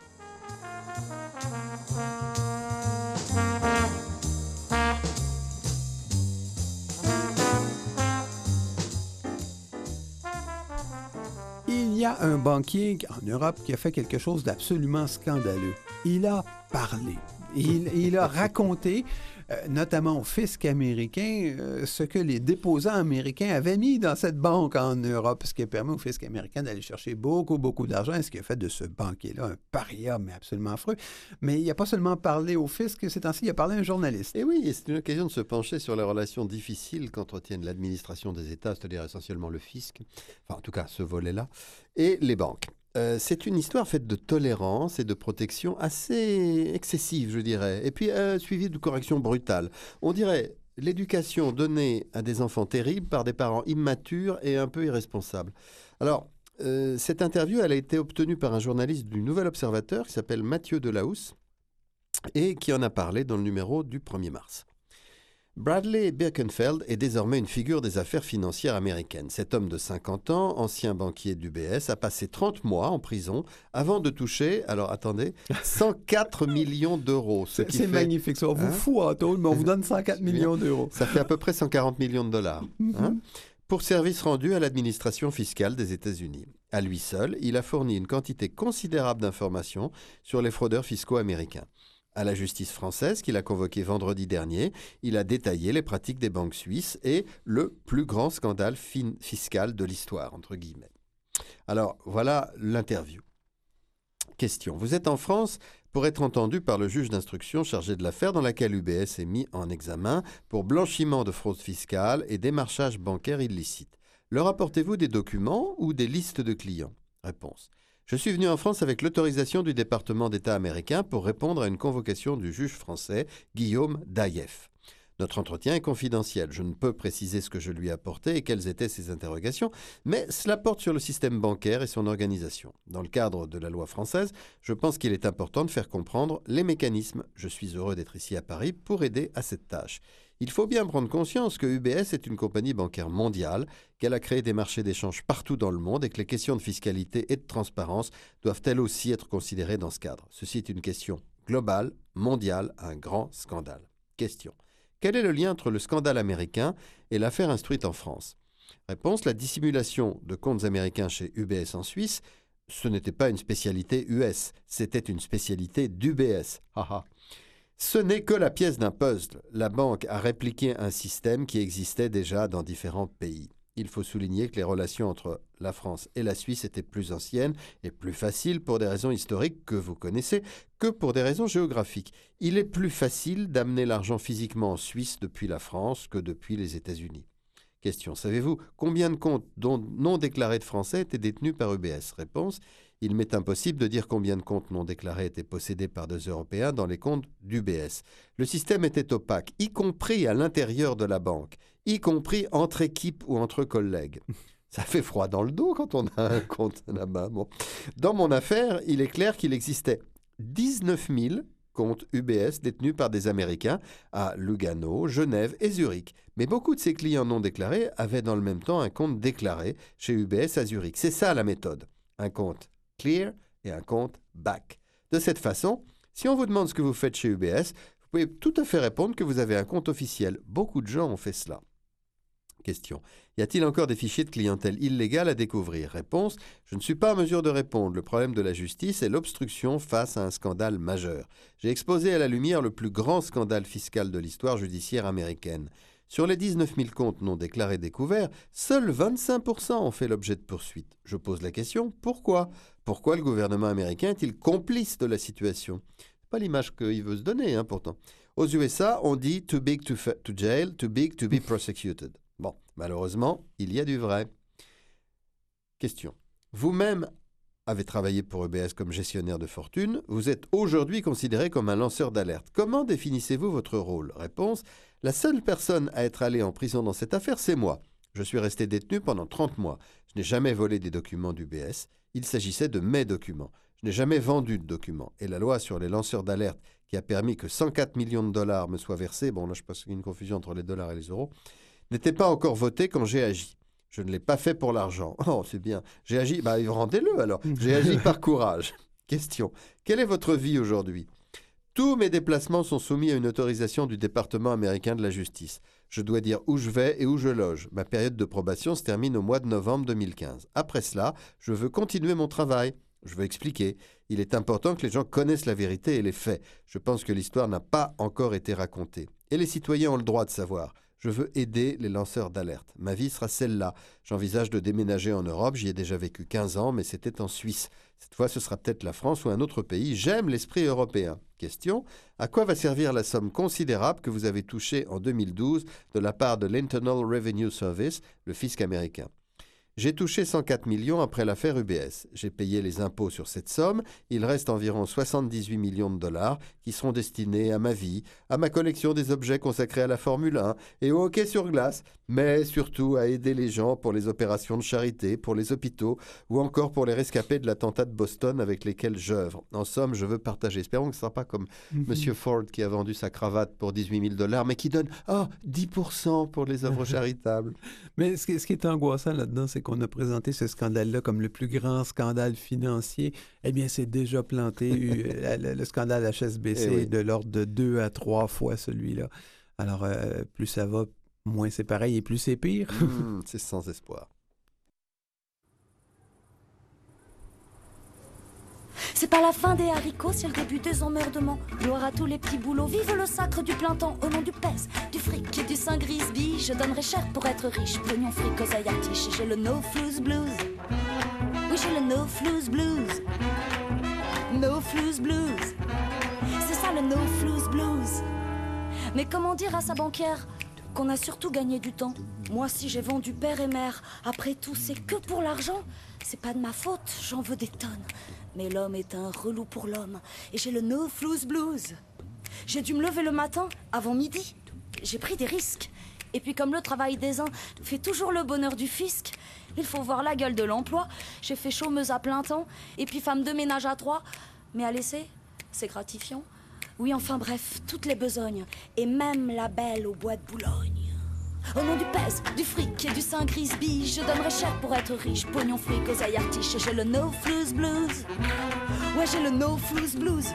Il y a un banquier en Europe qui a fait quelque chose d'absolument scandaleux. Il a parlé. Il, il a raconté, euh, notamment au fisc américain, euh, ce que les déposants américains avaient mis dans cette banque en Europe, ce qui a permis au fisc américain d'aller chercher beaucoup, beaucoup d'argent, ce qui a fait de ce banquier-là un paria, mais absolument affreux. Mais il n'a pas seulement parlé au fisc, ces temps-ci, il a parlé à un journaliste. Et oui, c'est une occasion de se pencher sur les relations difficiles qu'entretiennent l'administration des États, c'est-à-dire essentiellement le fisc, enfin en tout cas ce volet-là, et les banques. Euh, c'est une histoire faite de tolérance et de protection assez excessive, je dirais, et puis euh, suivie de corrections brutales. On dirait l'éducation donnée à des enfants terribles par des parents immatures et un peu irresponsables. Alors, Euh, cette interview, elle a été obtenue par un journaliste du Nouvel Observateur qui s'appelle Mathieu Delahousse et qui en a parlé dans le numéro du premier mars. Bradley Birkenfeld est désormais une figure des affaires financières américaines. Cet homme de cinquante ans, ancien banquier d'U B S, a passé trente mois en prison avant de toucher, alors attendez, cent quatre millions d'euros. Ce C'est, qui c'est fait, magnifique, ça. On vous Hein? fout en tôle, mais on vous donne cent quatre millions d'euros. ça fait à peu près cent quarante millions de dollars. Hein, pour services rendus à l'administration fiscale des États-Unis. À lui seul, il a fourni une quantité considérable d'informations sur les fraudeurs fiscaux américains. À la justice française, qu'il a convoquée vendredi dernier, il a détaillé les pratiques des banques suisses et le plus grand scandale fin- fiscal de l'histoire, entre guillemets. Alors, voilà l'interview. Question. Vous êtes en France pour être entendu par le juge d'instruction chargé de l'affaire dans laquelle U B S est mis en examen pour blanchiment de fraude fiscale et démarchage bancaire illicite. Leur apportez-vous des documents ou des listes de clients? Réponse. Je suis venu en France avec l'autorisation du département d'État américain pour répondre à une convocation du juge français Guillaume Daïef. Notre entretien est confidentiel. Je ne peux préciser ce que je lui ai apporté et quelles étaient ses interrogations, mais cela porte sur le système bancaire et son organisation. Dans le cadre de la loi française, je pense qu'il est important de faire comprendre les mécanismes. Je suis heureux d'être ici à Paris pour aider à cette tâche. Il faut bien prendre conscience que U B S est une compagnie bancaire mondiale, qu'elle a créé des marchés d'échange partout dans le monde et que les questions de fiscalité et de transparence doivent elles aussi être considérées dans ce cadre. Ceci est une question globale, mondiale, un grand scandale. Question. Quel est le lien entre le scandale américain et l'affaire instruite en France? Réponse. La dissimulation de comptes américains chez U B S en Suisse, ce n'était pas une spécialité U S, c'était une spécialité d'U B S. Haha. Ce n'est que la pièce d'un puzzle. La banque a répliqué un système qui existait déjà dans différents pays. Il faut souligner que les relations entre la France et la Suisse étaient plus anciennes et plus faciles pour des raisons historiques que vous connaissez que pour des raisons géographiques. Il est plus facile d'amener l'argent physiquement en Suisse depuis la France que depuis les États-Unis. Question. Savez-vous combien de comptes non déclarés de Français étaient détenus par U B S? Réponse. Il m'est impossible de dire combien de comptes non déclarés étaient possédés par des Européens dans les comptes d'U B S. Le système était opaque, y compris à l'intérieur de la banque, y compris entre équipes ou entre collègues. Ça fait froid dans le dos quand on a un compte là-bas. Bon. Dans mon affaire, il est clair qu'il existait dix-neuf mille comptes U B S détenus par des Américains à Lugano, Genève et Zurich. Mais beaucoup de ces clients non déclarés avaient dans le même temps un compte déclaré chez U B S à Zurich. C'est ça la méthode. Un compte clear et un compte back. De cette façon, si on vous demande ce que vous faites chez U B S, vous pouvez tout à fait répondre que vous avez un compte officiel. Beaucoup de gens ont fait cela. Question. Y a-t-il encore des fichiers de clientèle illégale à découvrir? Réponse. Je ne suis pas en mesure de répondre. Le problème de la justice est l'obstruction face à un scandale majeur. J'ai exposé à la lumière le plus grand scandale fiscal de l'histoire judiciaire américaine. Sur les dix-neuf mille comptes non déclarés découverts, seuls vingt-cinq pour cent ont fait l'objet de poursuites. Je pose la question, pourquoi? Pourquoi le gouvernement américain est-il complice de la situation? C'est pas l'image qu'il veut se donner, hein, pourtant. Aux U S A, on dit « too big to, fa- to jail, too big to be prosecuted ». Bon, malheureusement, il y a du vrai. Question. Vous-même avez travaillé pour U B S comme gestionnaire de fortune. Vous êtes aujourd'hui considéré comme un lanceur d'alerte. Comment définissez-vous votre rôle? Réponse. La seule personne à être allée en prison dans cette affaire, c'est moi. Je suis resté détenu pendant trente mois. Je n'ai jamais volé des documents d'U B S. Il s'agissait de mes documents. Je n'ai jamais vendu de documents. Et la loi sur les lanceurs d'alerte qui a permis que cent quatre millions de dollars me soient versés, bon là je pense qu'il y a une confusion entre les dollars et les euros, n'était pas encore votée quand j'ai agi. Je ne l'ai pas fait pour l'argent. Oh, c'est bien. J'ai agi... Bah, rendez-le alors. J'ai agi par courage. Question. Quelle est votre vie aujourd'hui? Tous mes déplacements sont soumis à une autorisation du département américain de la justice. Je dois dire où je vais et où je loge. Ma période de probation se termine au mois de novembre deux mille quinze. Après cela, je veux continuer mon travail. Je veux expliquer. Il est important que les gens connaissent la vérité et les faits. Je pense que l'histoire n'a pas encore été racontée. Et les citoyens ont le droit de savoir. Je veux aider les lanceurs d'alerte. Ma vie sera celle-là. J'envisage de déménager en Europe. J'y ai déjà vécu quinze ans, mais c'était en Suisse. Cette fois, ce sera peut-être la France ou un autre pays. J'aime l'esprit européen. Question. À quoi va servir la somme considérable que vous avez touchée en deux mille douze de la part de l'Internal Revenue Service, le fisc américain? J'ai touché cent quatre millions après l'affaire U B S. J'ai payé les impôts sur cette somme. Il reste environ soixante-dix-huit millions de dollars qui seront destinés à ma vie, à ma collection des objets consacrés à la Formule un et au hockey sur glace, mais surtout à aider les gens pour les opérations de charité, pour les hôpitaux ou encore pour les rescapés de l'attentat de Boston avec lesquels j'œuvre. En somme, je veux partager. Espérons que ce ne sera pas comme mm-hmm. M. Ford qui a vendu sa cravate pour dix-huit mille dollars, mais qui donne oh, dix pour cent pour les œuvres charitables. Mais ce qui, ce qui est angoissant là-dedans, c'est qu'on a présenté ce scandale-là comme le plus grand scandale financier. Eh bien, c'est déjà planté. le, le scandale H S B C oui. est de l'ordre de deux à trois fois celui-là. Alors, euh, plus ça va, moins c'est pareil et plus c'est pire. mmh, c'est sans espoir. C'est pas la fin des haricots, c'est le début des emmerdements. Gloire à tous les petits boulots, vive le sacre du plein temps. Au nom du pèse, du fric et du saint Grisby, je donnerais cher pour être riche. Pognon, fric, oseille, artiche, j'ai le no flouze blues. Oui, j'ai le no flouze blues. No flouze blues. C'est ça le no flouze blues. Mais comment dire à sa banquière qu'on a surtout gagné du temps? Moi, si j'ai vendu père et mère, après tout, c'est que pour l'argent. C'est pas de ma faute, j'en veux des tonnes. Mais l'homme est un relou pour l'homme. Et j'ai le no flouze blues. J'ai dû me lever le matin, avant midi. J'ai pris des risques. Et puis comme le travail des uns fait toujours le bonheur du fisc, il faut voir la gueule de l'emploi. J'ai fait chômeuse à plein temps, et puis femme de ménage à trois. Mais à laisser, c'est gratifiant. Oui, enfin bref, toutes les besognes. Et même la belle au bois de Boulogne. Au nom du pèse, du fric et du saint Grisby, je donnerais cher pour être riche. Pognon, fric, oseille, artiche, j'ai le no flouze blues. Ouais, j'ai le no flouze blues.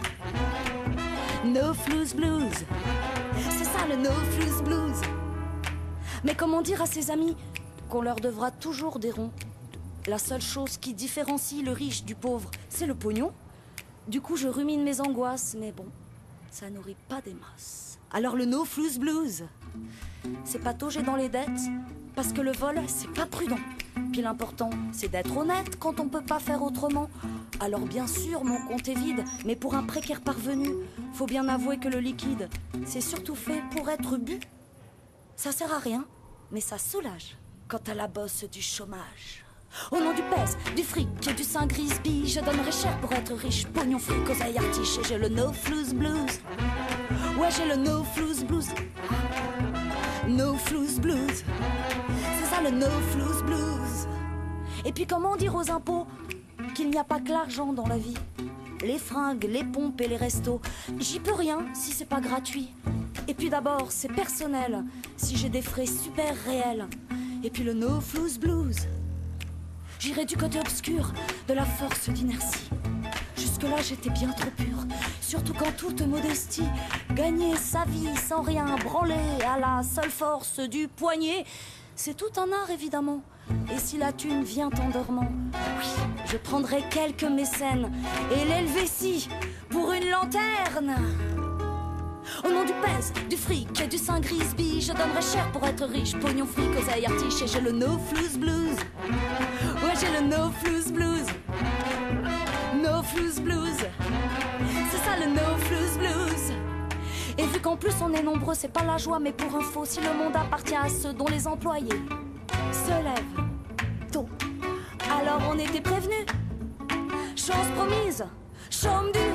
No flouze blues. C'est ça le no flouze blues. Mais comment dire à ses amis qu'on leur devra toujours des ronds? La seule chose qui différencie le riche du pauvre, c'est le pognon. Du coup, je rumine mes angoisses, mais bon, ça nourrit pas des masses. Alors le no flouze blues, c'est patauger dans les dettes, parce que le vol, c'est pas prudent. Puis l'important, c'est d'être honnête quand on peut pas faire autrement. Alors bien sûr, mon compte est vide, mais pour un précaire parvenu, faut bien avouer que le liquide, c'est surtout fait pour être bu. Ça sert à rien, mais ça soulage quand t'as la bosse du chômage. Au nom du pèse, du fric et du saint Grisby, je donnerais cher pour être riche. Pognon, fric, oseille, artiche, et j'ai le no flouze blues. Ouais, j'ai le no flouze blues. No flouze blues. C'est ça le no flouze blues. Et puis comment dire aux impôts qu'il n'y a pas que l'argent dans la vie? Les fringues, les pompes et les restos, j'y peux rien si c'est pas gratuit. Et puis d'abord, c'est personnel, si j'ai des frais super réels. Et puis le no flouze blues. J'irai du côté obscur de la force d'inertie. Jusque-là, j'étais bien trop pure. Surtout qu'en toute modestie, gagner sa vie sans rien branler à la seule force du poignet, c'est tout un art, évidemment. Et si la thune vient en dormant, oui, je prendrai quelques mécènes et l'Helvétie pour une lanterne. Au nom du pèse, du fric et du saint Grisby, je donnerais cher pour être riche. Pognon, fric, oseille, artiche, et j'ai le no flouze blues. Ouais, j'ai le no flouze blues. No flouze blues. C'est ça le no flouze blues. Et vu qu'en plus on est nombreux, c'est pas la joie, mais pour info, si le monde appartient à ceux dont les employés se lèvent tôt, alors on était prévenus. Chance promise, chôme due.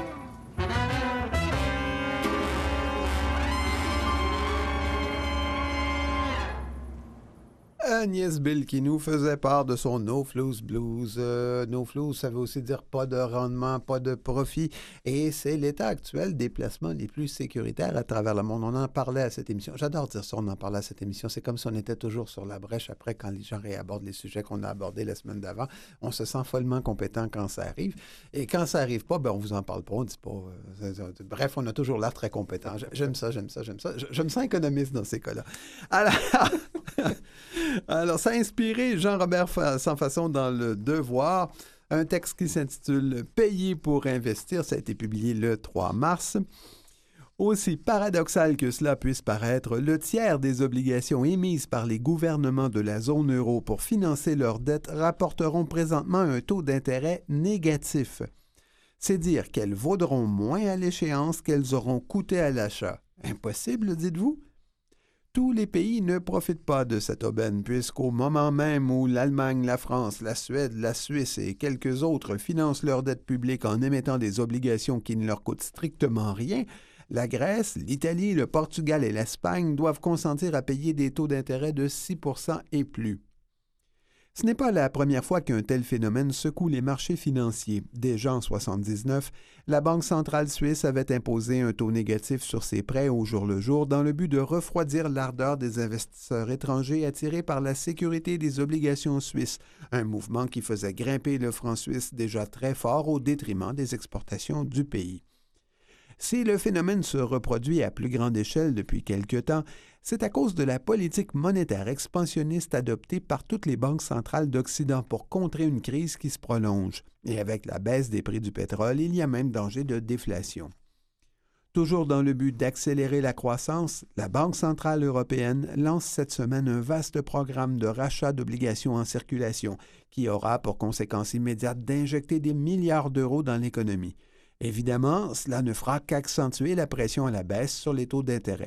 Agnès Bill qui nous faisait part de son No Flouze Blues. Euh, no Flouze, ça veut aussi dire pas de rendement, pas de profit. Et c'est l'état actuel des placements les plus sécuritaires à travers le monde. On en parlait à cette émission. J'adore dire ça, on en parlait à cette émission. C'est comme si on était toujours sur la brèche après quand les gens réabordent les sujets qu'on a abordés la semaine d'avant. On se sent follement compétent quand ça arrive. Et quand ça arrive pas, ben on vous en parle pas, on dit pas. Euh, bref, on a toujours l'air très compétent. J'aime ça, j'aime ça, j'aime ça. Je, je me sens économiste dans ces cas-là. Alors... Alors, ça a inspiré Jean-Robert Sans Façon dans Le Devoir, un texte qui s'intitule « Payer pour investir ». Ça a été publié le trois mars. Aussi paradoxal que cela puisse paraître, le tiers des obligations émises par les gouvernements de la zone euro pour financer leurs dettes rapporteront présentement un taux d'intérêt négatif. C'est dire qu'elles vaudront moins à l'échéance qu'elles auront coûté à l'achat. Impossible, dites-vous? tous les pays ne profitent pas de cette aubaine, puisqu'au moment même où l'Allemagne, la France, la Suède, la Suisse et quelques autres financent leur dette publique en émettant des obligations qui ne leur coûtent strictement rien, la Grèce, l'Italie, le Portugal et l'Espagne doivent consentir à payer des taux d'intérêt de six pour cent et plus. Ce n'est pas la première fois qu'un tel phénomène secoue les marchés financiers. Déjà en soixante-dix-neuf, la Banque centrale suisse avait imposé un taux négatif sur ses prêts au jour le jour dans le but de refroidir l'ardeur des investisseurs étrangers attirés par la sécurité des obligations suisses, un mouvement qui faisait grimper le franc suisse déjà très fort au détriment des exportations du pays. Si le phénomène se reproduit à plus grande échelle depuis quelque temps, c'est à cause de la politique monétaire expansionniste adoptée par toutes les banques centrales d'Occident pour contrer une crise qui se prolonge. Et avec la baisse des prix du pétrole, il y a même danger de déflation. Toujours dans le but d'accélérer la croissance, la Banque centrale européenne lance cette semaine un vaste programme de rachat d'obligations en circulation qui aura pour conséquence immédiate d'injecter des milliards d'euros dans l'économie. Évidemment, cela ne fera qu'accentuer la pression à la baisse sur les taux d'intérêt.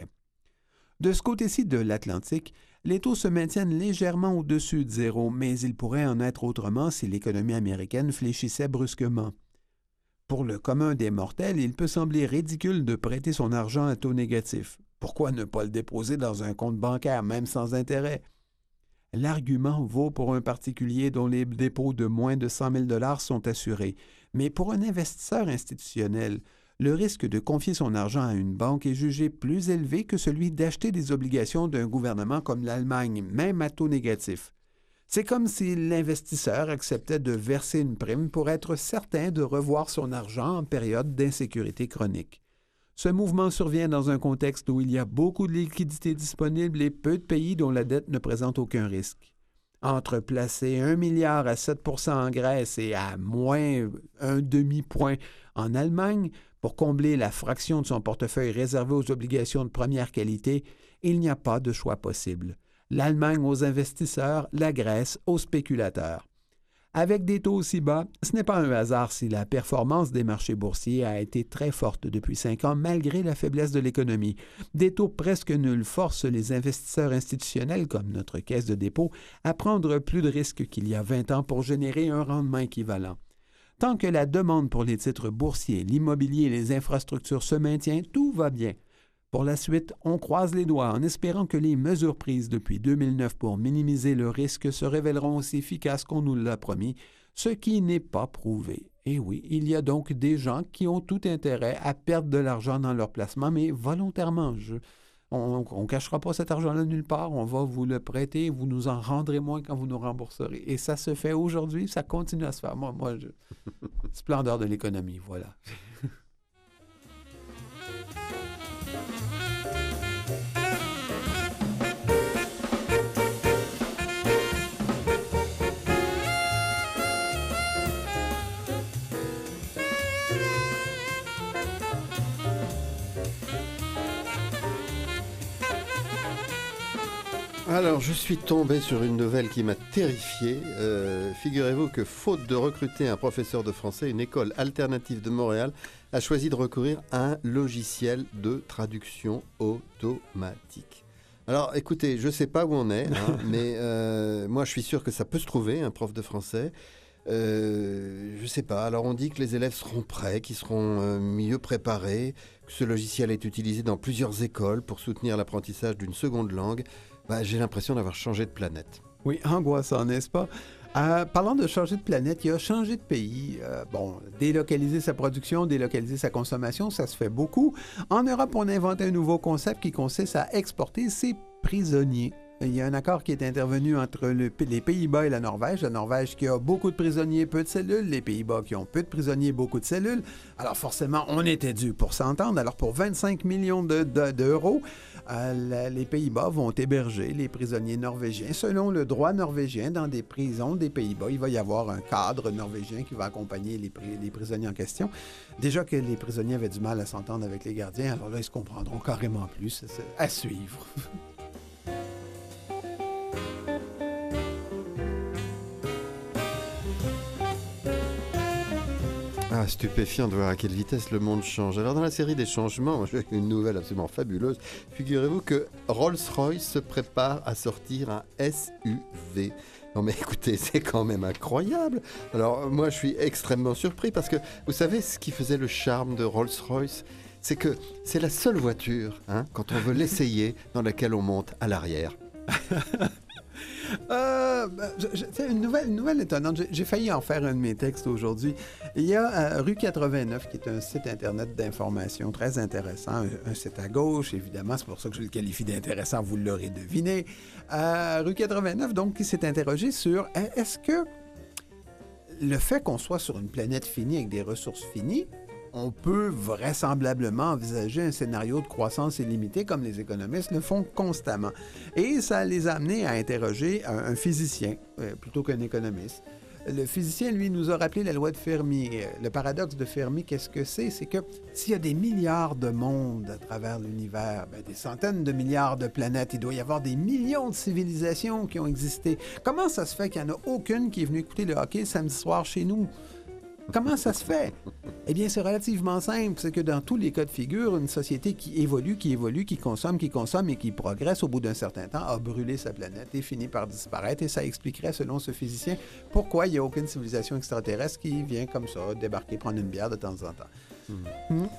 De ce côté-ci de l'Atlantique, les taux se maintiennent légèrement au-dessus de zéro, mais il pourrait en être autrement si l'économie américaine fléchissait brusquement. Pour le commun des mortels, il peut sembler ridicule de prêter son argent à taux négatif. Pourquoi ne pas le déposer dans un compte bancaire, même sans intérêt? L'argument vaut pour un particulier dont les dépôts de moins de cent mille dollars sont assurés. Mais pour un investisseur institutionnel, le risque de confier son argent à une banque est jugé plus élevé que celui d'acheter des obligations d'un gouvernement comme l'Allemagne, même à taux négatif. C'est comme si l'investisseur acceptait de verser une prime pour être certain de revoir son argent en période d'insécurité chronique. Ce mouvement survient dans un contexte où il y a beaucoup de liquidités disponibles et peu de pays dont la dette ne présente aucun risque. Entre placer un milliard à sept pour cent en Grèce et à moins un demi-point en Allemagne pour combler la fraction de son portefeuille réservé aux obligations de première qualité, il n'y a pas de choix possible. L'Allemagne aux investisseurs, la Grèce aux spéculateurs. Avec des taux aussi bas, ce n'est pas un hasard si la performance des marchés boursiers a été très forte depuis cinq ans malgré la faiblesse de l'économie. Des taux presque nuls forcent les investisseurs institutionnels comme notre caisse de dépôt à prendre plus de risques qu'il y a vingt ans pour générer un rendement équivalent. Tant que la demande pour les titres boursiers, l'immobilier et les infrastructures se maintient, tout va bien. Pour la suite, on croise les doigts en espérant que les mesures prises depuis deux mille neuf pour minimiser le risque se révéleront aussi efficaces qu'on nous l'a promis, ce qui n'est pas prouvé. Et oui, il y a donc des gens qui ont tout intérêt à perdre de l'argent dans leur placement, mais volontairement. Je, on ne cachera pas cet argent-là nulle part, on va vous le prêter, vous nous en rendrez moins quand vous nous rembourserez. Et ça se fait aujourd'hui, ça continue à se faire. Moi, moi je... splendeur de l'économie, voilà. Alors, je suis tombé sur une nouvelle qui m'a terrifié. Euh, figurez-vous que, faute de recruter un professeur de français, une école alternative de Montréal a choisi de recourir à un logiciel de traduction automatique. Alors, écoutez, je ne sais pas où on est, hein, mais euh, moi, je suis sûr que ça peut se trouver, un prof de français. Euh, je ne sais pas. Alors, on dit que les élèves seront prêts, qu'ils seront euh, mieux préparés, que ce logiciel est utilisé dans plusieurs écoles pour soutenir l'apprentissage d'une seconde langue. Bah, j'ai l'impression d'avoir changé de planète. Oui, angoissant, n'est-ce pas? Euh, parlant de changer de planète, il a changé de pays. Euh, bon, délocaliser sa production, délocaliser sa consommation, ça se fait beaucoup. En Europe, on a inventé un nouveau concept qui consiste à exporter ses prisonniers. Il y a un accord qui est intervenu entre le, les Pays-Bas et la Norvège. La Norvège qui a beaucoup de prisonniers, peu de cellules. Les Pays-Bas qui ont peu de prisonniers, beaucoup de cellules. Alors forcément, on était dû pour s'entendre. Alors pour vingt-cinq millions de, de, d'euros, euh, la, les Pays-Bas vont héberger les prisonniers norvégiens. Selon le droit norvégien, dans des prisons des Pays-Bas, il va y avoir un cadre norvégien qui va accompagner les, les prisonniers en question. Déjà que les prisonniers avaient du mal à s'entendre avec les gardiens, alors là, ils se comprendront carrément plus. C'est à suivre. Ah, stupéfiant de voir à quelle vitesse le monde change. Alors dans la série des changements, j'ai une nouvelle absolument fabuleuse. Figurez-vous que Rolls-Royce se prépare à sortir un S U V. Non mais écoutez, c'est quand même incroyable. Alors moi je suis extrêmement surpris parce que vous savez ce qui faisait le charme de Rolls-Royce, c'est que c'est la seule voiture, hein, quand on veut l'essayer, dans laquelle on monte à l'arrière. Euh, ben, je- je- c'est une nouvelle, une nouvelle étonnante. J'ai, j'ai failli en faire un de mes textes aujourd'hui. Il y a euh, Rue quatre-vingt-neuf, qui est un site Internet d'information très intéressant, un, un site à gauche, évidemment, c'est pour ça que je le qualifie d'intéressant, vous l'aurez deviné. Euh, Rue quatre-vingt-neuf, donc, qui s'est interrogé sur euh, est-ce que le fait qu'on soit sur une planète finie avec des ressources finies, on peut vraisemblablement envisager un scénario de croissance illimitée comme les économistes le font constamment. Et ça les a amenés à interroger un, un physicien euh, plutôt qu'un économiste. Le physicien, lui, nous a rappelé la loi de Fermi. Euh, Le paradoxe de Fermi, qu'est-ce que c'est? C'est que s'il y a des milliards de mondes à travers l'univers, ben, des centaines de milliards de planètes, il doit y avoir des millions de civilisations qui ont existé. Comment ça se fait qu'il n'y en a aucune qui est venue écouter le hockey samedi soir chez nous? Comment ça se fait? Eh bien, c'est relativement simple. C'est que dans tous les cas de figure, une société qui évolue, qui évolue, qui consomme, qui consomme et qui progresse au bout d'un certain temps a brûlé sa planète et finit par disparaître. Et ça expliquerait, selon ce physicien, pourquoi il n'y a aucune civilisation extraterrestre qui vient comme ça débarquer, prendre une bière de temps en temps. Mmh. Mmh.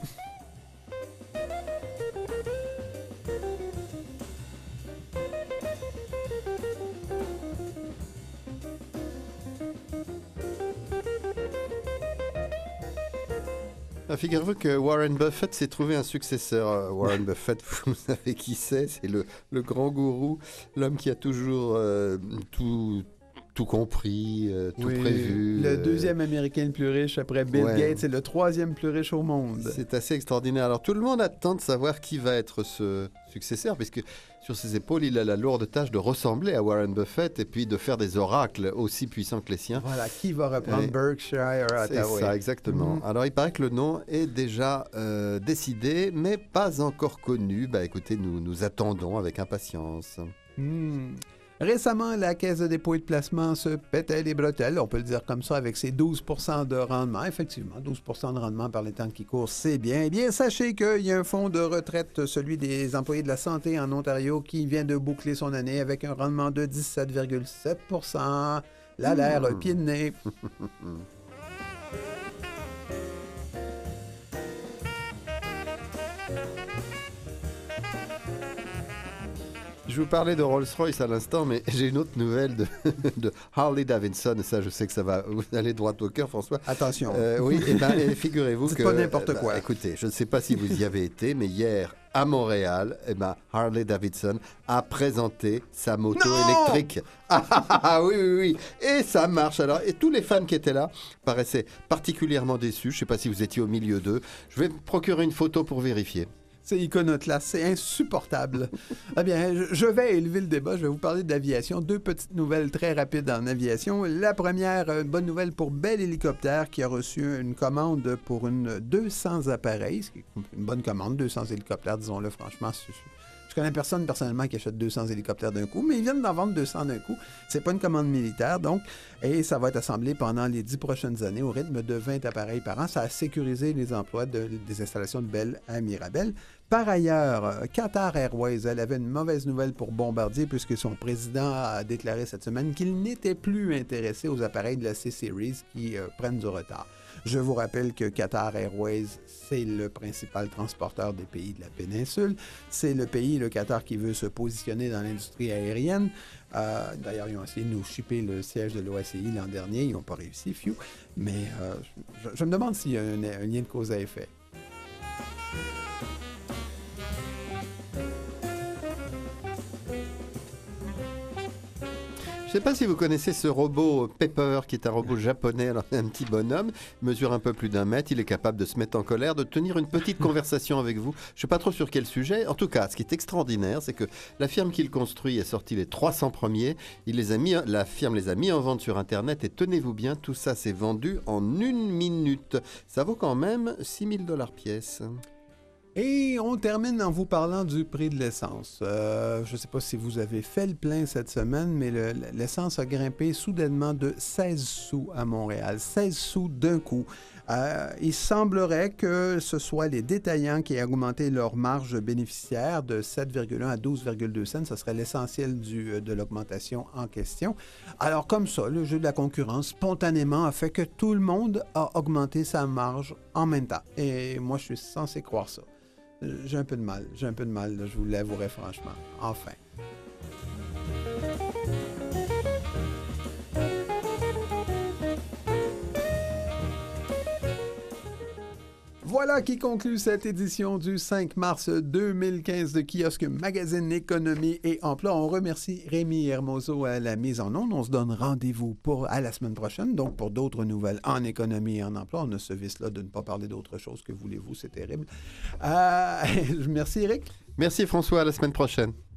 Ah, figurez-vous que Warren Buffett s'est trouvé un successeur. Euh, Warren Buffett, vous savez qui c'est? C'est le, le grand gourou, l'homme qui a toujours euh, tout, tout compris, euh, tout Oui, prévu. Le euh, deuxième Américain le plus riche après Bill ouais. Gates et le troisième plus riche au monde. C'est assez extraordinaire. Alors tout le monde attend de savoir qui va être ce successeur, puisque sur ses épaules, il a la lourde tâche de ressembler à Warren Buffett et puis de faire des oracles aussi puissants que les siens. Voilà, qui va reprendre Ouais. Berkshire C'est Hathaway? ça, exactement. Mhm. Alors, il paraît que le nom est déjà euh, décidé, mais pas encore connu. Bah, écoutez, nous nous attendons avec impatience. Hmm. Récemment, la Caisse de dépôt et de placement se pétait les bretelles, on peut le dire comme ça, avec ses douze pour cent de rendement. Effectivement, douze pour cent de rendement par les temps qui courent, c'est bien. Eh bien, sachez qu'il y a un fonds de retraite, celui des employés de la santé en Ontario, qui vient de boucler son année avec un rendement de dix-sept virgule sept pour cent. Là, l'air Mmh. pied de nez. Je vous parlais de Rolls-Royce à l'instant, mais j'ai une autre nouvelle de, de Harley Davidson. Ça, je sais que ça va vous aller droit au cœur, François. Attention. Euh, oui, et ben, et figurez-vous Dites que... pas n'importe bah, quoi. Écoutez, je ne sais pas si vous y avez été, mais hier, à Montréal, eh ben, Harley Davidson a présenté sa moto Non électrique. Ah, ah, ah, ah, oui, oui, oui. Et ça marche. Alors, et tous les fans qui étaient là paraissaient particulièrement déçus. Je ne sais pas si vous étiez au milieu d'eux. Je vais me procurer une photo pour vérifier. C'est iconoclaste, c'est insupportable. Eh bien, je, je vais élever le débat, je vais vous parler d'aviation. Deux petites nouvelles très rapides en aviation. La première, une bonne nouvelle pour Bell Hélicoptère qui a reçu une commande pour une deux cents appareils, ce qui est une bonne commande, deux cents hélicoptères, disons-le franchement. c'est- Je connais personne personnellement qui achète deux cents hélicoptères d'un coup, mais ils viennent d'en vendre deux cents d'un coup. C'est pas une commande militaire, donc, et ça va être assemblé pendant les dix prochaines années au rythme de vingt appareils par an. Ça a sécurisé les emplois de- des installations de Bell à Mirabel. Par ailleurs, euh, Qatar Airways, elle avait une mauvaise nouvelle pour Bombardier puisque son président a déclaré cette semaine qu'il n'était plus intéressé aux appareils de la C-Series qui euh, prennent du retard. Je vous rappelle que Qatar Airways, c'est le principal transporteur des pays de la péninsule. C'est le pays, le Qatar, qui veut se positionner dans l'industrie aérienne. Euh, D'ailleurs, ils ont essayé de nous chipper le siège de l'O A C I l'an dernier. Ils n'ont pas réussi, fiu. Mais euh, je, je me demande s'il y a un, un lien de cause à effet. Je ne sais pas si vous connaissez ce robot Pepper, qui est un robot japonais, alors un petit bonhomme, mesure un peu plus d'un mètre, il est capable de se mettre en colère, de tenir une petite conversation avec vous. Je ne sais pas trop sur quel sujet. En tout cas, ce qui est extraordinaire, c'est que la firme qu'il construit a sorti les trois cents premiers. Il les a mis, la firme les a mis en vente sur Internet et tenez-vous bien, tout ça s'est vendu en une minute. Ça vaut quand même six mille dollars pièce. Et on termine en vous parlant du prix de l'essence. Euh, je ne sais pas si vous avez fait le plein cette semaine, mais le, l'essence a grimpé soudainement de seize sous à Montréal. seize sous d'un coup. Euh, il semblerait que ce soit les détaillants qui aient augmenté leur marge bénéficiaire de sept virgule un à douze virgule deux cents. Ce serait l'essentiel du, de l'augmentation en question. Alors comme ça, le jeu de la concurrence spontanément a fait que tout le monde a augmenté sa marge en même temps. Et moi, je suis censé croire ça. J'ai un peu de mal, j'ai un peu de mal, là, je vous l'avouerai franchement. Enfin. Voilà qui conclut cette édition du cinq mars deux mille quinze de Kiosque Magazine Économie et Emploi. On remercie Rémi Hermoso à la mise en onde. On se donne rendez-vous pour, à la semaine prochaine, donc pour d'autres nouvelles en économie et en emploi. On a ce vice-là de ne pas parler d'autre chose, que voulez-vous, c'est terrible. Euh, merci Eric. Merci François, à la semaine prochaine.